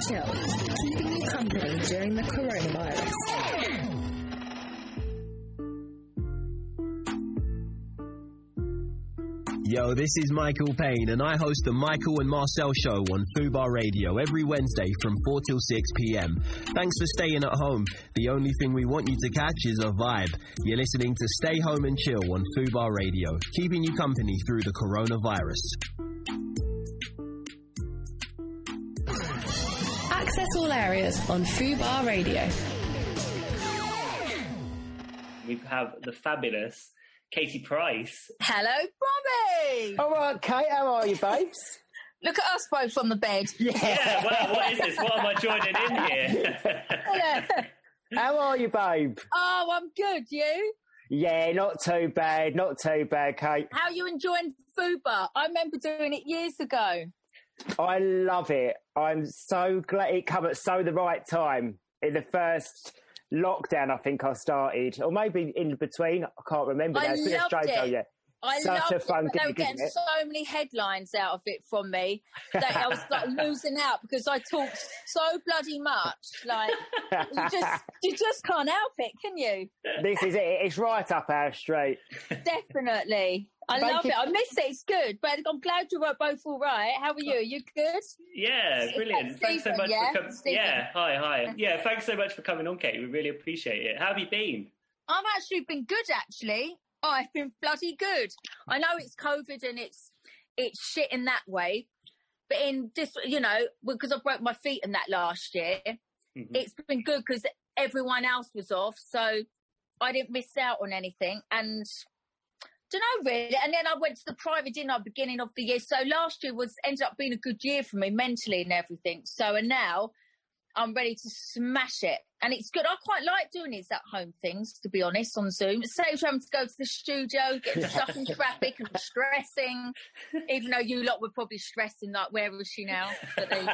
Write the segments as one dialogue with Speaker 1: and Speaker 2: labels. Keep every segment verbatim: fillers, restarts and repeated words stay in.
Speaker 1: Chill, keeping you company during the coronavirus.
Speaker 2: Yo, this is Michael Payne, and I host the Michael and Marcel Show on Fubar Radio every Wednesday from four till six p.m. Thanks for staying at home. The only thing we want you to catch is a vibe. You're listening to Stay Home and Chill on Fubar Radio, keeping you company through the coronavirus.
Speaker 1: Access all areas on Fubar Radio.
Speaker 3: We have the fabulous Katie Price.
Speaker 4: Hello, Bobby.
Speaker 5: All right, Kate, how are you, babes?
Speaker 4: Look at us both on the bed.
Speaker 3: Yeah, yeah well, what is this? What am I joining in here?
Speaker 4: Hello.
Speaker 5: How are you, babe?
Speaker 4: Oh, I'm good. You?
Speaker 5: Yeah, not too bad, not too bad, Kate.
Speaker 4: How are you enjoying Fubar? I remember doing it years ago.
Speaker 5: I love it. I'm so glad it come at so the right time. In the first lockdown, I think I started, or maybe in between. I can't remember.
Speaker 4: I
Speaker 5: Now. It's been
Speaker 4: loved
Speaker 5: a straight
Speaker 4: it.
Speaker 5: though, yeah.
Speaker 4: I
Speaker 5: Such
Speaker 4: loved
Speaker 5: a fun
Speaker 4: it. They were
Speaker 5: gig,
Speaker 4: getting
Speaker 5: isn't it?
Speaker 4: so many headlines out of it from me that I was like losing out because I talked so bloody much. Like you just you just can't help it, can you?
Speaker 5: This is it. It's right up our street.
Speaker 4: Definitely. I
Speaker 5: Thank
Speaker 4: love
Speaker 5: you.
Speaker 4: it. I miss it. It's good. But I'm glad you were both all right. How are you? You good?
Speaker 3: Yeah, brilliant. Thanks so
Speaker 4: Stephen,
Speaker 3: much
Speaker 4: yeah?
Speaker 3: for coming.
Speaker 4: Stephen.
Speaker 3: Yeah, hi, hi. Yeah, thanks so much for coming on, Katie. We really appreciate it. How have you been?
Speaker 4: I've actually been good, actually. Oh, I've been bloody good. I know it's COVID and it's it's shit in that way, but in this, you know, because I broke my feet in that last year, mm-hmm. It's been good because everyone else was off, so I didn't miss out on anything. And don't know really. And then I went to the private dinner beginning of the year. So last year was ended up being a good year for me mentally and everything. So and now I'm ready to smash it. And it's good. I quite like doing these at-home things, to be honest, on Zoom. It saves you having to go to the studio, getting stuck in traffic and stressing, even though you lot were probably stressing, like, where is she now? But there you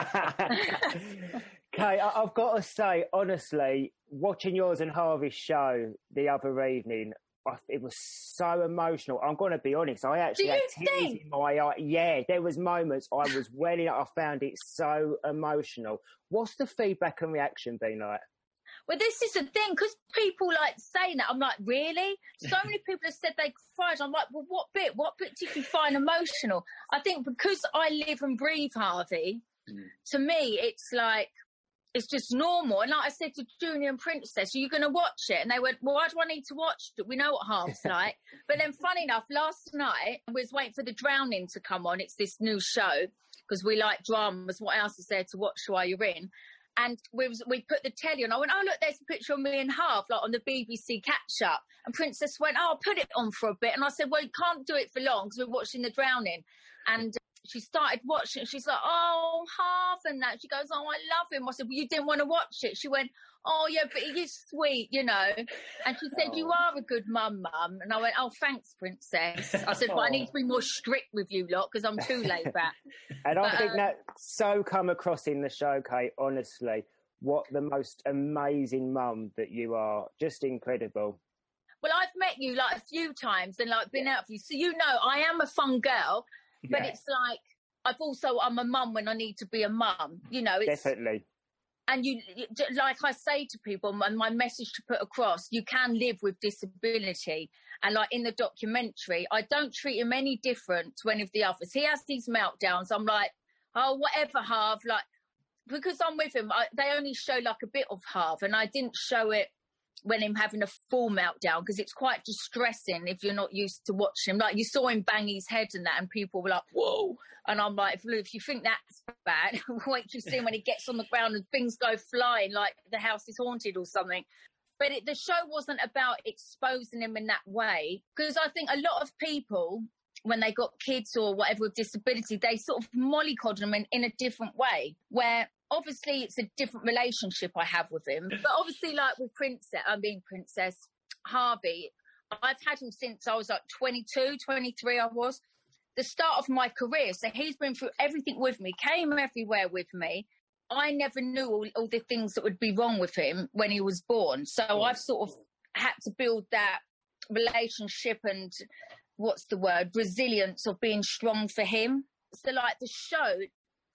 Speaker 4: go.
Speaker 5: Kate, I- I've got to say, honestly, watching yours and Harvey's show the other evening, I- it was so emotional. I'm going to be honest. I actually
Speaker 4: Do
Speaker 5: had
Speaker 4: you
Speaker 5: tears
Speaker 4: think?
Speaker 5: in my eye. Yeah, there was moments I was welling up. I found it so emotional. What's the feedback and reaction been like?
Speaker 4: Well, this is the thing, because people like saying that. I'm like, really? So many people have said they cried. I'm like, well, what bit? What bit did you find emotional? I think because I live and breathe Harvey, mm. to me, it's like, it's just normal. And like I said to Junior and Princess, are you going to watch it? And they went, well, why do I need to watch it? We know what Harv's like. But then funny enough, last night, we was waiting for The Drowning to come on. It's this new show, because we like dramas. What else is there to watch while you're in? And we was, we put the telly on. I went, oh, look, there's a picture of me and Harv, like on the B B C catch-up. And Princess went, oh, I'll put it on for a bit. And I said, well, you can't do it for long because we're watching The Drowning. And she started watching. She's like, oh, Harv and that. She goes, oh, I love him. I said, well, you didn't want to watch it. She went, oh, yeah, but he is sweet, you know. And she said, oh. you are a good mum, mum. And I went, oh, thanks, Princess. I said, but I need to be more strict with you lot because I'm too laid back.
Speaker 5: And I
Speaker 4: but,
Speaker 5: think
Speaker 4: um,
Speaker 5: that so come across in the show, Kate, honestly, what the most amazing mum that you are. Just incredible.
Speaker 4: Well, I've met you like a few times and like been out with you. So, you know, I am a fun girl. But yeah. It's like, I've also, I'm a mum when I need to be a mum, you know. It's,
Speaker 5: Definitely.
Speaker 4: And you, like I say to people, and my message to put across, you can live with disability. And like in the documentary, I don't treat him any different to any of the others. He has these meltdowns. I'm like, oh, whatever, Harv. Like, because I'm with him, I, they only show like a bit of Harv. And I didn't show it when him having a full meltdown, because it's quite distressing if you're not used to watching him. Like, you saw him bang his head and that, and people were like, whoa. And I'm like, if, if you think that's bad, wait till you see him when he gets on the ground and things go flying like the house is haunted or something. But it, the show wasn't about exposing him in that way, because I think a lot of people, when they got kids or whatever with disability, they sort of mollycoddle them in, in a different way, where obviously it's a different relationship I have with him. But obviously, like with Princess, I mean Princess, Harvey, I've had him since I was like twenty-two, twenty-three I was. The start of my career. So he's been through everything with me, came everywhere with me. I never knew all, all the things that would be wrong with him when he was born. So oh. I've sort of had to build that relationship and, what's the word, resilience of being strong for him. So like the show,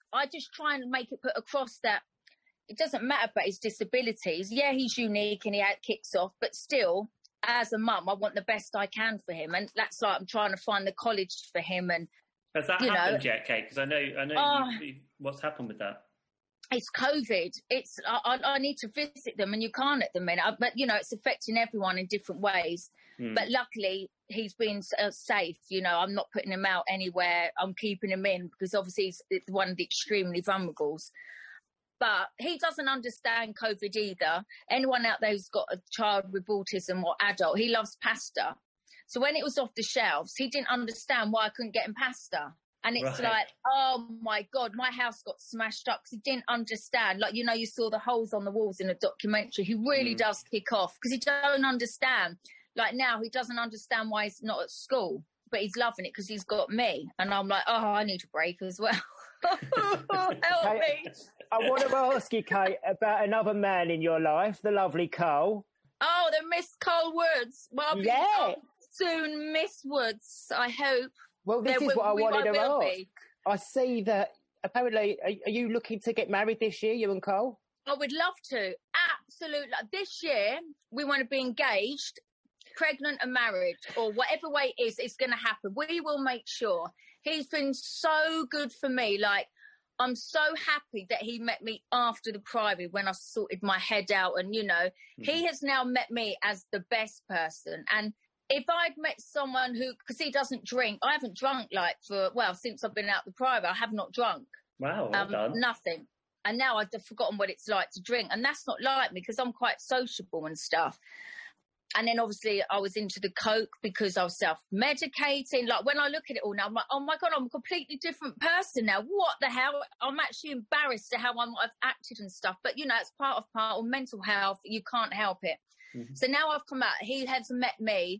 Speaker 4: I just try and make it put across that it doesn't matter about his disabilities. Yeah, he's unique and he kicks off, but still, as a mum, I want the best I can for him. And that's like I'm trying to find the college for him. And
Speaker 3: has that
Speaker 4: you
Speaker 3: happened
Speaker 4: know,
Speaker 3: yet, Kate? Because I know, I know
Speaker 4: oh,
Speaker 3: you, what's happened with that.
Speaker 4: It's COVID. It's I, I need to visit them, and you can't at the minute. But you know, it's affecting everyone in different ways. Hmm. But luckily, he's been uh, safe. You know, I'm not putting him out anywhere. I'm keeping him in because obviously he's one of the extremely vulnerables. But he doesn't understand COVID either. Anyone out there who's got a child with autism or adult, he loves pasta. So when it was off the shelves, he didn't understand why I couldn't get him pasta. And it's right. like, oh, my God, my house got smashed up because he didn't understand. Like, you know, you saw the holes on the walls in a documentary. He really mm. does kick off because he don't understand. Like now, he doesn't understand why he's not at school, but he's loving it because he's got me. And I'm like, oh, I need a break as well. Help
Speaker 5: Kate,
Speaker 4: me.
Speaker 5: I want to ask you, Kate, about another man in your life, the lovely Cole.
Speaker 4: Oh, the Miss Cole Woods. Well,
Speaker 5: yeah.
Speaker 4: Soon, Miss Woods, I hope.
Speaker 5: Well, this
Speaker 4: there
Speaker 5: is what
Speaker 4: we,
Speaker 5: I wanted to ask.
Speaker 4: Be.
Speaker 5: I see that apparently, are, are you looking to get married this year, you and Cole?
Speaker 4: I would love to. Absolutely. This year, we want to be engaged, pregnant and married, or whatever way it is, it's going to happen. We will make sure. He's been so good for me. Like, I'm so happy that he met me after the private when I sorted my head out. And, you know, mm-hmm. he has now met me as the best person. And if I'd met someone who, because he doesn't drink, I haven't drunk like for, well, since I've been out the private, I have not drunk.
Speaker 3: Wow, well
Speaker 4: um,
Speaker 3: done.
Speaker 4: Nothing. And now I've forgotten what it's like to drink. And that's not like me because I'm quite sociable and stuff. And then obviously I was into the coke because I was self-medicating. Like when I look at it all now, I'm like, oh my God, I'm a completely different person now. What the hell? I'm actually embarrassed at how I might have acted and stuff. But, you know, it's part of part of mental health. You can't help it. Mm-hmm. So now I've come out. He has met me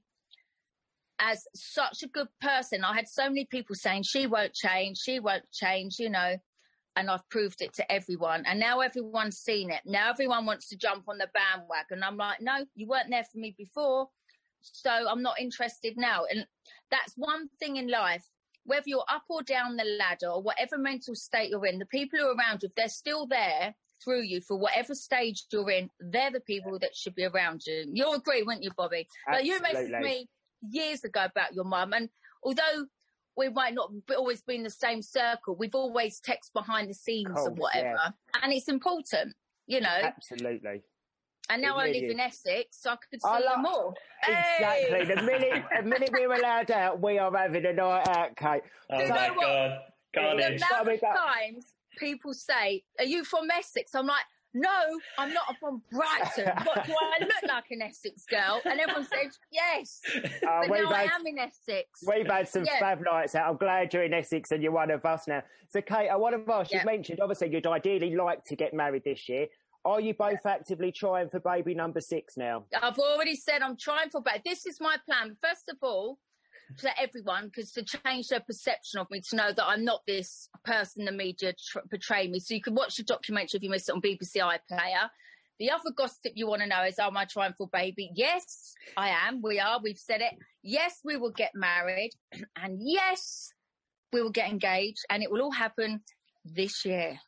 Speaker 4: as such a good person. I had so many people saying, she won't change, she won't change, you know. And I've proved it to everyone. And now everyone's seen it. Now everyone wants to jump on the bandwagon. I'm like, no, you weren't there for me before, so I'm not interested now. And that's one thing in life. Whether you're up or down the ladder or whatever mental state you're in, the people who are around you, if they're still there through you for whatever stage you're in, they're the people that should be around you. You'll agree, wouldn't you, Bobby? Like, you messaged me years ago about your mum. And although we might not always be in the same circle, we've always text behind the scenes cool, and whatever. Yeah. And it's important, you know.
Speaker 5: Absolutely.
Speaker 4: And now really I live is. in Essex, so I could see you more.
Speaker 5: Exactly.
Speaker 4: Hey!
Speaker 5: The minute the minute we're allowed out, we are having a night out, Kate.
Speaker 3: Oh, so, my God. Carnage.
Speaker 4: The amount of times people say, are you from Essex? I'm like, no, I'm not. I'm from Brighton. What, do I look like an Essex girl? And everyone says, yes. Uh, but now had, I am in Essex.
Speaker 5: We've had some yeah. fab nights out. I'm glad you're in Essex and you're one of us now. So, Kate, I want to ask, yeah. you mentioned, obviously, you'd ideally like to get married this year. Are you both actively trying for baby number six now?
Speaker 4: I've already said I'm trying for baby. This is my plan. First of all, for everyone, because to change their perception of me, to know that I'm not this person the media tr- portray me. So you can watch the documentary if you missed it on B B C iPlayer. The other gossip you want to know is, am I trying for baby? Yes, I am. We are. We've said it. Yes, we will get married. And yes, we will get engaged. And it will all happen this year.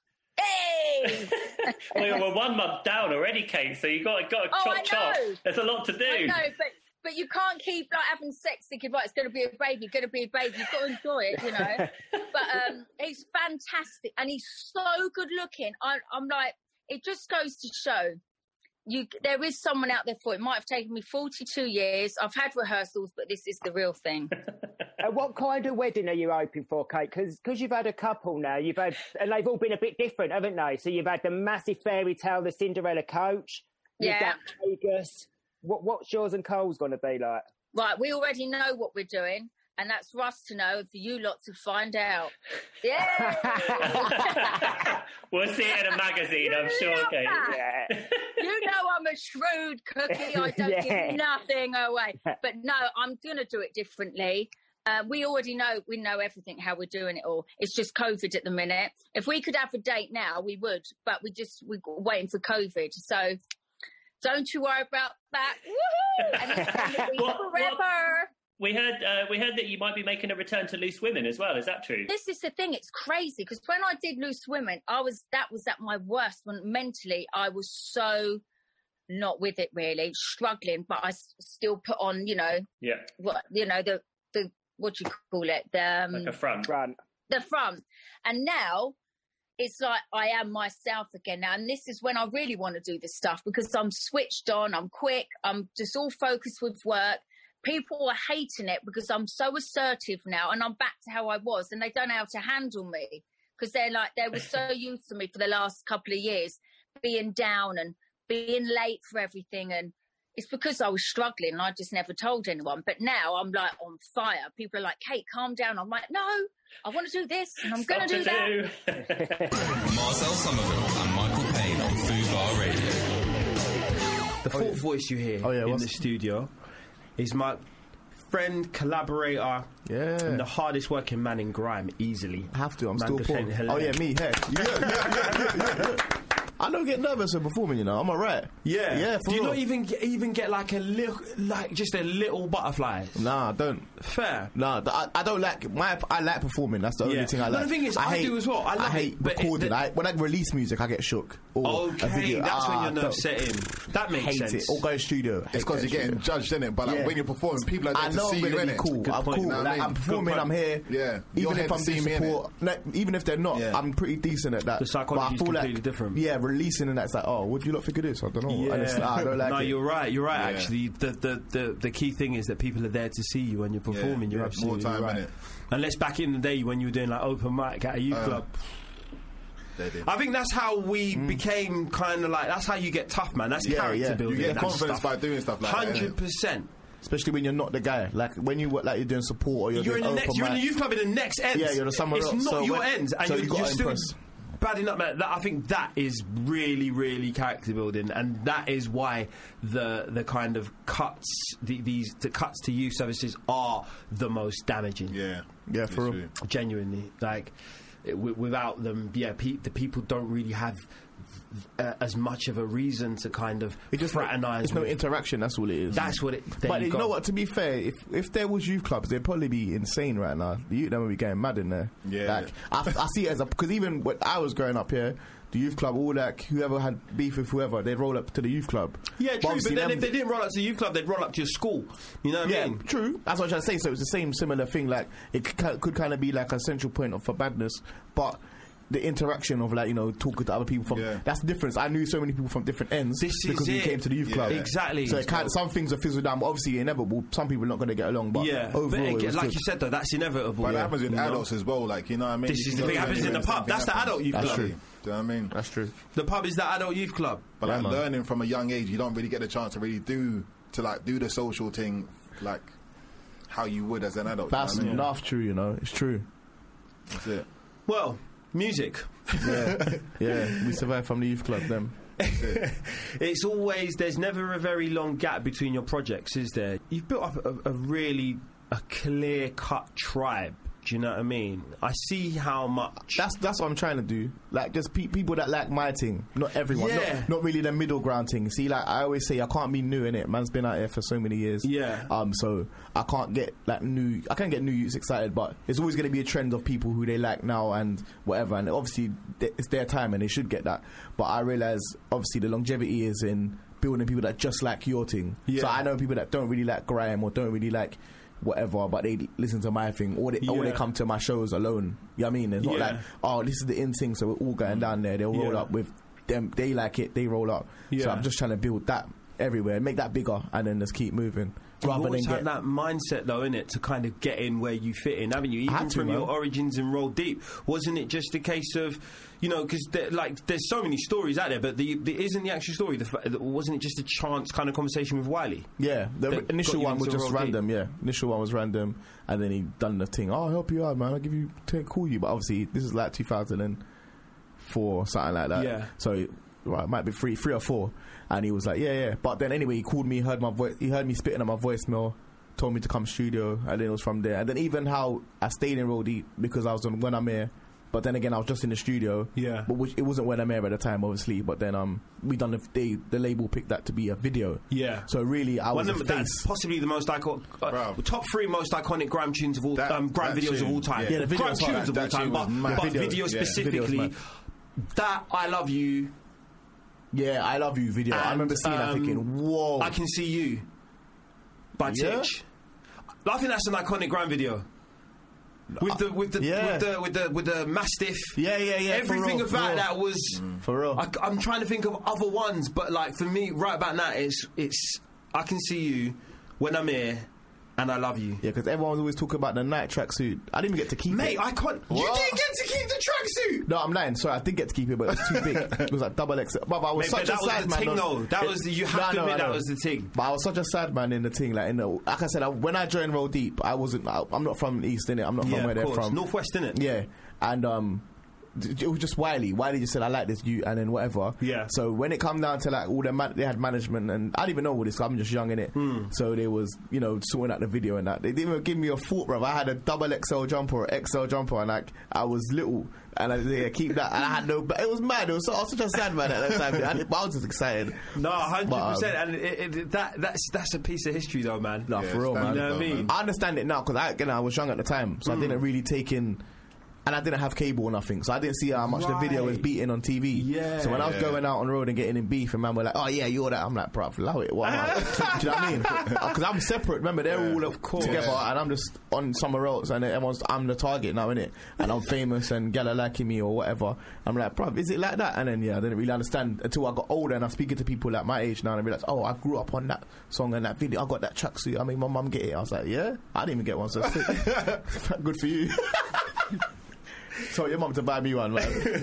Speaker 4: Hey!
Speaker 3: Well, we're one month down already, Kate, so you've got, got to
Speaker 4: oh,
Speaker 3: chop chop. There's a lot to do.
Speaker 4: I know, but... But you can't keep like having sex thinking, right, it's going to be a baby, going to be a baby. You've got to enjoy it, you know. But um, he's fantastic and he's so good looking. I, I'm like, it just goes to show you there is someone out there for it. It might have taken me forty-two years. I've had rehearsals, but this is the real thing.
Speaker 5: And what kind of wedding are you hoping for, Kate? Because you've had a couple now. You've had, and they've all been a bit different, haven't they? So you've had the massive fairy tale, the Cinderella coach. You've
Speaker 4: yeah.
Speaker 5: got Vegas. What, what's yours and Cole's going to be like?
Speaker 4: Right, we already know what we're doing, and that's for us to know, for you lot to find out. Yeah.
Speaker 3: We'll see it in a magazine, I'm sure, Kate.
Speaker 5: Yeah.
Speaker 4: You know I'm a shrewd cookie. I don't yeah. give nothing away. But no, I'm going to do it differently. Uh, we already know, we know everything, how we're doing it all. It's just COVID at the minute. If we could have a date now, we would, but we just, we're waiting for COVID. So... Don't you worry about that. Woohoo! And it's going to be
Speaker 3: what,
Speaker 4: forever.
Speaker 3: We heard uh, we heard that you might be making a return to Loose Women as well. Is that true?
Speaker 4: This is the thing. It's crazy because when I did Loose Women, I was that was at my worst. When mentally, I was so not with it, really struggling. But I s- still put on, you know,
Speaker 3: yeah,
Speaker 4: what you know the the what do you call it? The um,
Speaker 3: like a front,
Speaker 5: front,
Speaker 4: the front. And now it's like I am myself again now. And this is when I really want to do this stuff because I'm switched on. I'm quick. I'm just all focused with work. People are hating it because I'm so assertive now and I'm back to how I was and they don't know how to handle me because they're like, they were so used to me for the last couple of years, being down and being late for everything. And it's because I was struggling and I just never told anyone. But now I'm like on fire. People are like, Kate, calm down. I'm like, no, I want to do this and I'm going to do that.
Speaker 6: Marcel Somerville and Michael Payne on Fubar Radio.
Speaker 2: The fourth voice you hear
Speaker 7: oh, yeah,
Speaker 2: in
Speaker 7: what's...
Speaker 2: the studio is my friend, collaborator,
Speaker 7: yeah,
Speaker 2: and the hardest working man in grime, easily.
Speaker 7: I have to, I'm
Speaker 2: man
Speaker 7: still poor. Oh, yeah, me, hey. Yeah, yeah, yeah, yeah, yeah. I don't get nervous when performing, you know. I'm alright.
Speaker 2: Yeah,
Speaker 7: yeah.
Speaker 2: Do you
Speaker 7: real.
Speaker 2: not even get, even get like a little, like just a little butterflies?
Speaker 7: Nah, I don't.
Speaker 2: Fair.
Speaker 7: Nah, I, I don't like my. I like performing. That's the only
Speaker 2: yeah.
Speaker 7: thing I
Speaker 2: no,
Speaker 7: like.
Speaker 2: The thing is,
Speaker 7: I,
Speaker 2: I
Speaker 7: hate,
Speaker 2: do as well. I,
Speaker 7: I hate
Speaker 2: it,
Speaker 7: recording.
Speaker 2: The,
Speaker 7: I, when I release music, I get shook. Or
Speaker 2: okay,
Speaker 7: a video,
Speaker 2: that's
Speaker 7: ah,
Speaker 2: when your nerves set in. That makes
Speaker 7: hate
Speaker 2: sense.
Speaker 7: It. Or go to studio.
Speaker 8: It's because you're getting judged, isn't it? But like
Speaker 7: yeah.
Speaker 8: when you're performing, people are there
Speaker 7: I
Speaker 8: to
Speaker 7: know
Speaker 8: see
Speaker 7: I'm
Speaker 8: you,
Speaker 7: really
Speaker 8: innit?
Speaker 7: cool.
Speaker 2: Good
Speaker 7: I'm
Speaker 2: point,
Speaker 7: cool.
Speaker 2: you know
Speaker 7: Like,
Speaker 2: I mean?
Speaker 7: I'm performing. I'm here.
Speaker 8: Yeah.
Speaker 7: Even
Speaker 8: You're
Speaker 7: if I'm doing support, no, even if they're not,
Speaker 8: yeah.
Speaker 7: I'm pretty decent at that.
Speaker 2: The psychology is completely
Speaker 7: like,
Speaker 2: different.
Speaker 7: Yeah, releasing and that's like, oh, what do you lot think of this? I don't know.
Speaker 2: Yeah.
Speaker 7: And it's, nah, I don't like
Speaker 2: no,
Speaker 7: it.
Speaker 2: you're right. You're right.
Speaker 8: Yeah.
Speaker 2: Actually, the, the the the key thing is that people are there to see you when you're performing.
Speaker 8: Yeah.
Speaker 2: You're
Speaker 8: Yeah.
Speaker 2: absolutely
Speaker 8: More time,
Speaker 2: right.
Speaker 8: innit?
Speaker 2: Unless back in the day when you were doing like open mic at a youth
Speaker 8: Uh,
Speaker 2: club. I think that's how we mm. became kind of like. That's how you get tough, man. That's
Speaker 7: yeah,
Speaker 2: character
Speaker 7: yeah.
Speaker 2: building.
Speaker 8: You get confidence
Speaker 2: stuff.
Speaker 8: by doing stuff like that.
Speaker 2: Hundred percent.
Speaker 7: Especially when you're not the guy. Like when you like you're doing support or you're,
Speaker 2: You're
Speaker 7: doing
Speaker 2: in the
Speaker 7: open
Speaker 2: next. You're in
Speaker 7: mic.
Speaker 2: the youth club in the next ends.
Speaker 7: Yeah, you're the somewhere
Speaker 2: It's
Speaker 7: else.
Speaker 2: not
Speaker 7: So
Speaker 2: your
Speaker 7: when-
Speaker 2: ends, and
Speaker 7: so
Speaker 2: you're,
Speaker 7: you gotta
Speaker 2: you're still
Speaker 7: impress.
Speaker 2: badding up. Man, that, I think that is really, really character building, and that is why the the kind of cuts, the, these the cuts to youth services are the most damaging.
Speaker 8: Yeah,
Speaker 7: yeah, for real.
Speaker 2: Genuinely, like it, w- without them, yeah, pe- the people don't really have. Uh, as much of a reason to kind of
Speaker 7: it just
Speaker 2: fraternise.
Speaker 7: There's no interaction. That's all it is.
Speaker 2: That's what it.
Speaker 7: But
Speaker 2: you,
Speaker 7: you
Speaker 2: go.
Speaker 7: know what? To be fair, if if there was youth clubs, they'd probably be insane right now. The youth them would be getting mad in there.
Speaker 8: Yeah.
Speaker 7: Like I, I see it as a because even when I was growing up here, the youth club, all like whoever had beef with whoever, they'd roll up to the youth club.
Speaker 2: Yeah,
Speaker 7: but
Speaker 2: true. But then
Speaker 7: them,
Speaker 2: if they didn't roll up to the youth club, they'd roll up to your school. You know what
Speaker 7: yeah,
Speaker 2: I mean?
Speaker 7: True. That's what I'm trying to say. So it's the same similar thing. Like it could, could kind of be like a central point of for badness, but. The interaction of like you know talking to other people from
Speaker 8: yeah.
Speaker 7: that's the difference. I knew so many people from different ends
Speaker 2: this
Speaker 7: because
Speaker 2: is
Speaker 7: we
Speaker 2: it.
Speaker 7: came to the youth
Speaker 8: Yeah.
Speaker 7: club.
Speaker 2: Exactly.
Speaker 7: So it kind of, some things are fizzled down, but obviously inevitable. Some people are not going to get along. But
Speaker 2: yeah,
Speaker 7: overall,
Speaker 2: but
Speaker 7: it
Speaker 2: again,
Speaker 7: was
Speaker 2: like
Speaker 7: good.
Speaker 2: you said though, that's inevitable.
Speaker 8: But
Speaker 2: yeah.
Speaker 8: it happens with
Speaker 2: you
Speaker 8: adults
Speaker 2: know?
Speaker 8: as well. Like you know what I mean.
Speaker 2: This
Speaker 8: You
Speaker 2: is
Speaker 8: can
Speaker 2: the thing
Speaker 8: go
Speaker 2: happens in the
Speaker 8: anywhere,
Speaker 2: pub. That's the
Speaker 8: happens.
Speaker 2: adult youth
Speaker 7: That's
Speaker 2: club.
Speaker 7: true.
Speaker 8: Do you know what I mean?
Speaker 7: That's true.
Speaker 2: The pub is the adult youth club.
Speaker 8: But
Speaker 7: yeah,
Speaker 8: like
Speaker 7: man.
Speaker 8: learning from a young age, you don't really get the chance to really do to like do the social thing like how you would as an adult.
Speaker 7: That's
Speaker 8: you know what I mean?
Speaker 7: enough true. You know, it's true.
Speaker 8: That's it.
Speaker 2: Well, music.
Speaker 7: Yeah, yeah. We survived from the youth club. Them.
Speaker 2: It's always there's never a very long gap between your projects, is there? You've built up a, a really a clear cut tribe. Do you know what I mean? I see how much.
Speaker 7: That's that's what I'm trying to do. Like just pe- people that like my thing, not everyone.
Speaker 2: Yeah.
Speaker 7: Not, not really the middle ground thing. See, like I always say, I can't be new in it. Man's been out here for so many years.
Speaker 2: Yeah.
Speaker 7: Um. So I can't get like new. I can't get new youths excited, but it's always going to be a trend of people who they like now and whatever. And obviously th- it's their time and they should get that. But I realize obviously the longevity is in building people that just like your thing.
Speaker 2: Yeah.
Speaker 7: So I know people that don't really like grime or don't really like. Whatever, but they listen to my thing, or they,
Speaker 2: yeah.
Speaker 7: or they come to my shows alone. You know what I mean? It's not
Speaker 2: Yeah.
Speaker 7: like, oh, this is the in thing, so we're all going down there. They'll roll
Speaker 2: Yeah.
Speaker 7: up with them. They like it. They roll up.
Speaker 2: Yeah.
Speaker 7: So I'm just trying to build that everywhere, make that bigger, and then just keep moving.
Speaker 2: You've
Speaker 7: Rather
Speaker 2: always
Speaker 7: than
Speaker 2: had
Speaker 7: get
Speaker 2: that mindset, though, innit, to kind of get in where you fit in, haven't you?
Speaker 7: I had
Speaker 2: Even
Speaker 7: to,
Speaker 2: from
Speaker 7: man.
Speaker 2: your origins in Roll Deep, wasn't it just a case of, you know, because like there's so many stories out there, but the, the isn't the actual story. The, fa- wasn't it just a chance kind of conversation with Wiley?
Speaker 7: yeah. The
Speaker 2: that
Speaker 7: initial
Speaker 2: got you
Speaker 7: one was
Speaker 2: into
Speaker 7: just
Speaker 2: Roll Deep?
Speaker 7: random. Yeah, initial one was random, and then he done the thing. Oh, I'll help you out, man. I'll give you, t- call you. But obviously, this is like two thousand four, something like that.
Speaker 2: Yeah.
Speaker 7: So. Right, it might be three, three or four, and he was like, "Yeah, yeah." But then anyway, he called me, heard my voice, he heard me spitting on my voicemail, told me to come studio, and then it was from there. And then even how I stayed in Roll Deep because I was on when I'm here, But then again, I was just in the studio.
Speaker 9: Yeah.
Speaker 7: But which, it wasn't when I'm here at the time, obviously. But then um, we done the they, the label picked that to be a video.
Speaker 9: Yeah.
Speaker 7: So really, I was
Speaker 9: One of
Speaker 7: a
Speaker 9: them,
Speaker 7: face.
Speaker 9: that's possibly the most iconic, uh, top three most iconic Grime tunes of all,
Speaker 8: That-
Speaker 9: um, Grime
Speaker 8: that
Speaker 9: videos
Speaker 8: tune,
Speaker 9: of all time.
Speaker 8: yeah. Yeah,
Speaker 7: the video
Speaker 9: Grime
Speaker 7: was
Speaker 9: tunes
Speaker 7: hard.
Speaker 9: of all
Speaker 8: That
Speaker 9: time,
Speaker 8: tune
Speaker 9: but,
Speaker 8: was mad.
Speaker 9: but
Speaker 7: Video-
Speaker 9: video
Speaker 7: yeah.
Speaker 9: specifically.
Speaker 7: Video was
Speaker 9: That I Love You.
Speaker 7: Yeah, I Love You video. I
Speaker 9: And,
Speaker 7: remember seeing that
Speaker 9: um,
Speaker 7: thinking, whoa.
Speaker 9: I Can See You by
Speaker 7: Yeah?
Speaker 9: Titch. I think that's an iconic Grime video. With the with the
Speaker 7: Yeah.
Speaker 9: with the with the with the Mastiff.
Speaker 7: Yeah, yeah, yeah. for
Speaker 9: Everything
Speaker 7: real, for
Speaker 9: about
Speaker 7: real.
Speaker 9: that was.
Speaker 7: For real.
Speaker 9: I, I'm trying to think of other ones, but like for me, right about now, it's it's I Can See You, When I'm Here, and I Love You.
Speaker 7: Yeah, because everyone was always talking about the night tracksuit. I didn't even get to keep
Speaker 9: Mate,
Speaker 7: it.
Speaker 9: I can't. You
Speaker 7: What?
Speaker 9: didn't get to keep the tracksuit.
Speaker 7: No, I'm lying. Sorry, I did get to keep it, but it was too big. It was like double X. But I was
Speaker 9: Mate,
Speaker 7: such
Speaker 9: but that
Speaker 7: a
Speaker 9: was
Speaker 7: sad
Speaker 9: the
Speaker 7: man.
Speaker 9: thing,
Speaker 7: on-
Speaker 9: though. That
Speaker 7: it-
Speaker 9: was the- you have
Speaker 7: No, I
Speaker 9: to
Speaker 7: know,
Speaker 9: admit
Speaker 7: I
Speaker 9: that
Speaker 7: know.
Speaker 9: was the thing.
Speaker 7: But I was such a sad man in the thing. Like in the, like I said, I, when I joined Roll Deep, I wasn't. I, I'm not from East, innit? I'm not from
Speaker 9: Yeah,
Speaker 7: where
Speaker 9: of
Speaker 7: they're
Speaker 9: course.
Speaker 7: from.
Speaker 9: Northwest, innit?
Speaker 7: Yeah, and um. It was just Wiley. Wiley just said, "I like this, you," and then whatever.
Speaker 9: Yeah.
Speaker 7: So when it come down to like all the man- they had management, and I didn't even know all this. 'Cause I'm just young in it.
Speaker 9: Mm.
Speaker 7: So they was, you know, sorting out the video and that. They didn't even give me a thought, bro. I had a double X L jumper, or X L jumper, and like I was little, and I yeah, keep that. And I had no. But it was mad. It was, so, I was such a sad man at that time. I, didn't- but I was just excited.
Speaker 9: No, hundred
Speaker 7: But, um,
Speaker 9: percent, and it, it, that that's that's a piece of history, though, man.
Speaker 7: No,
Speaker 8: Yeah,
Speaker 7: for real,
Speaker 8: stand
Speaker 7: man.
Speaker 9: You know what I mean?
Speaker 7: I understand it now because I, again, I was young at the time, so I didn't really take in. And I didn't have cable or nothing, so I didn't see how much the video was
Speaker 9: Right.
Speaker 7: beating on T V.
Speaker 9: Yeah.
Speaker 7: So when I was
Speaker 8: Yeah.
Speaker 7: going out on the road and getting in beef, and man were like, "Oh yeah, you're that," I'm like, "Bruv, allow it." What am I? Do you know what I mean? Because I'm separate. Remember, they're
Speaker 8: Yeah.
Speaker 7: all
Speaker 8: Of course.
Speaker 7: together,
Speaker 8: Yeah.
Speaker 7: and I'm just on somewhere else, and everyone's I'm the target now, innit? And I'm famous, and gal are liking me or whatever. I'm like, "Bruv, is it like that?" And then yeah, I didn't really understand until I got older, and I'm speaking to people like my age now, and I realized, "Oh, I grew up on that song and that video. I got that tracksuit. I made my mum get it." I was like, "Yeah, I didn't even get one, so it's sick." Good for you. So your mum to buy me one, man.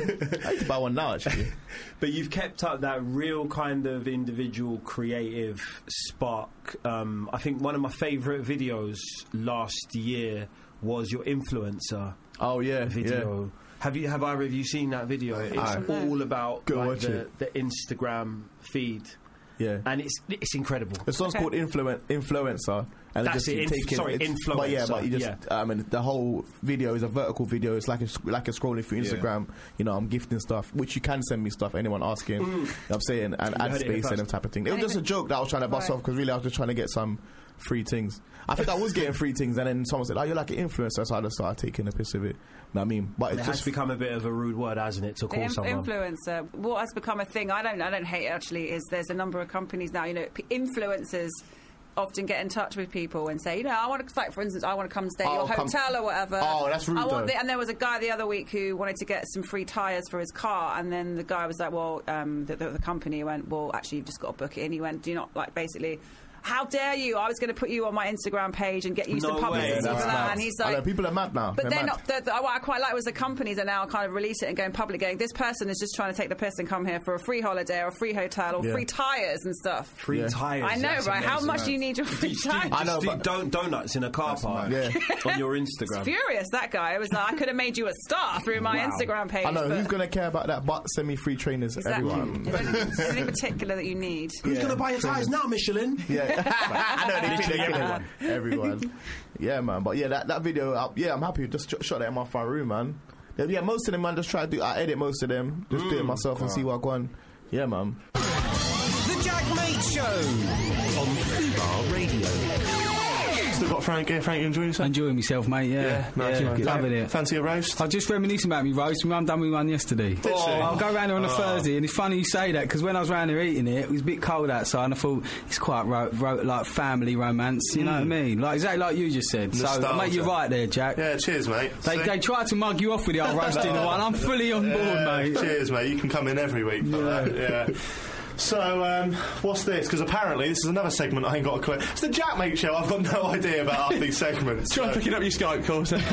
Speaker 7: I need to buy one now, actually.
Speaker 9: But you've kept up that real kind of individual creative spark. Um, I think one of my favourite videos last year was your influencer
Speaker 7: Oh yeah,
Speaker 9: video.
Speaker 7: yeah.
Speaker 9: Have you have either of you seen that video? It's
Speaker 7: Aye.
Speaker 9: all about
Speaker 7: Go
Speaker 9: like,
Speaker 7: watch
Speaker 9: the,
Speaker 7: it.
Speaker 9: the Instagram feed,
Speaker 7: Yeah.
Speaker 9: and it's it's incredible.
Speaker 7: The song's called Influen- Influencer. And
Speaker 9: That's
Speaker 7: just
Speaker 9: it, inf-
Speaker 7: taking-
Speaker 9: sorry,
Speaker 7: it's- But yeah,
Speaker 9: Influencer,
Speaker 7: but you just,
Speaker 9: yeah.
Speaker 7: I mean, the whole video is a vertical video. It's like a, like a scrolling through
Speaker 8: Yeah.
Speaker 7: Instagram. You know, I'm gifting stuff, which you can send me stuff. Anyone asking, you know what I'm saying, and
Speaker 9: You
Speaker 7: ad
Speaker 9: heard it here
Speaker 7: space and
Speaker 9: first.
Speaker 7: them type of thing. It was
Speaker 10: And
Speaker 7: just a
Speaker 10: even-
Speaker 7: joke that I was trying to bust
Speaker 10: Right.
Speaker 7: off because really I was just trying to get some free things. I think I was getting free things, and then someone said, "Oh, you're like an influencer," so I just started taking a piss of it. Know what I mean, but
Speaker 9: It
Speaker 7: it's
Speaker 9: has
Speaker 7: just
Speaker 9: become a bit of a rude word, hasn't it, to
Speaker 10: The
Speaker 9: call
Speaker 10: inf-
Speaker 9: someone?
Speaker 10: influencer. What has become a thing? I don't. I don't hate it. Actually, is there's a number of companies now. You know, p- influencers often get in touch with people and say, you know, I want to, like, for instance, I want to come stay at
Speaker 7: Oh,
Speaker 10: your
Speaker 7: come-
Speaker 10: hotel or whatever.
Speaker 7: Oh, that's rude,
Speaker 10: I want
Speaker 7: though.
Speaker 10: the, and there was a guy the other week who wanted to get some free tyres for his car, and then the guy was like, well, um, the, the, the company went, well, actually, you've just got to book it in. He went, do you not, like, basically, how dare you? I was going to put you on my Instagram page and get you
Speaker 9: No
Speaker 10: some
Speaker 9: way.
Speaker 10: publicity
Speaker 9: That's
Speaker 10: for
Speaker 7: mad.
Speaker 10: that. And he's
Speaker 7: I know,
Speaker 10: like,
Speaker 7: people are mad now.
Speaker 10: but
Speaker 7: They're
Speaker 10: they're
Speaker 7: mad.
Speaker 10: not. They're, they're, what I quite like was the companies are now kind of release it and going public, going, this person is just trying to take the piss and come here for a free holiday or a free hotel or
Speaker 7: Yeah.
Speaker 10: free tyres and stuff.
Speaker 9: Free
Speaker 7: Yeah.
Speaker 9: tyres.
Speaker 10: I know,
Speaker 9: that's
Speaker 10: right? How
Speaker 9: amazing.
Speaker 10: much do you need your free
Speaker 9: Just do-
Speaker 10: tyres?
Speaker 7: I know,
Speaker 9: just do
Speaker 7: but-
Speaker 9: don- donuts in a car park
Speaker 7: Yeah.
Speaker 9: on your Instagram.
Speaker 10: Furious, that guy. It was like, I could have made you a star through my
Speaker 9: Wow.
Speaker 10: Instagram page.
Speaker 7: I know
Speaker 10: but
Speaker 7: who's gonna care about that, but send me free trainers.
Speaker 10: exactly.
Speaker 7: Everyone.
Speaker 10: Anything anything particular that you need.
Speaker 9: Who's going to buy your tyres now, Michelin?
Speaker 7: Yeah, I know they think
Speaker 9: Literally
Speaker 7: they're
Speaker 9: everyone.
Speaker 7: everyone. Everyone. Yeah, man. But yeah, that, that video, uh, yeah, I'm happy. Just sh- shot that in my front room, man. Yeah, yeah, most of them, man, just try to do. I edit most of them, just do it myself and see what I go on. Yeah, man.
Speaker 2: The Jack Mate Show on Fubar Radio.
Speaker 11: Still got Frank here. Frank, you enjoying yourself?
Speaker 12: Enjoying myself, mate, yeah.
Speaker 11: Yeah, nice
Speaker 12: yeah,
Speaker 11: one.
Speaker 12: loving it.
Speaker 11: Fancy a roast?
Speaker 12: I was just reminiscing about me roast. My mum done me one yesterday.
Speaker 11: Did she?
Speaker 12: I'll go round there on a
Speaker 11: Oh.
Speaker 12: Thursday, and it's funny you say that because when I was round there eating it, it was a bit cold outside, and I thought it's quite ro- ro- like family romance. You know what I mean? Like exactly like you just said. So,
Speaker 11: Nostalgia.
Speaker 12: mate, you're right there, Jack.
Speaker 11: Yeah, cheers, mate.
Speaker 12: They,
Speaker 11: See?
Speaker 12: they tried to mug you off with the old roast dinner one. I'm fully on board,
Speaker 11: Yeah,
Speaker 12: mate.
Speaker 11: Cheers, mate. You can come in every week for
Speaker 12: Yeah.
Speaker 11: that. Yeah. So, um, what's this? Because apparently this is another segment I ain't got a clue. It's the Jack Mate Show. I've got no idea about half these segments.
Speaker 13: Try
Speaker 11: so.
Speaker 13: picking up your Skype calls. Let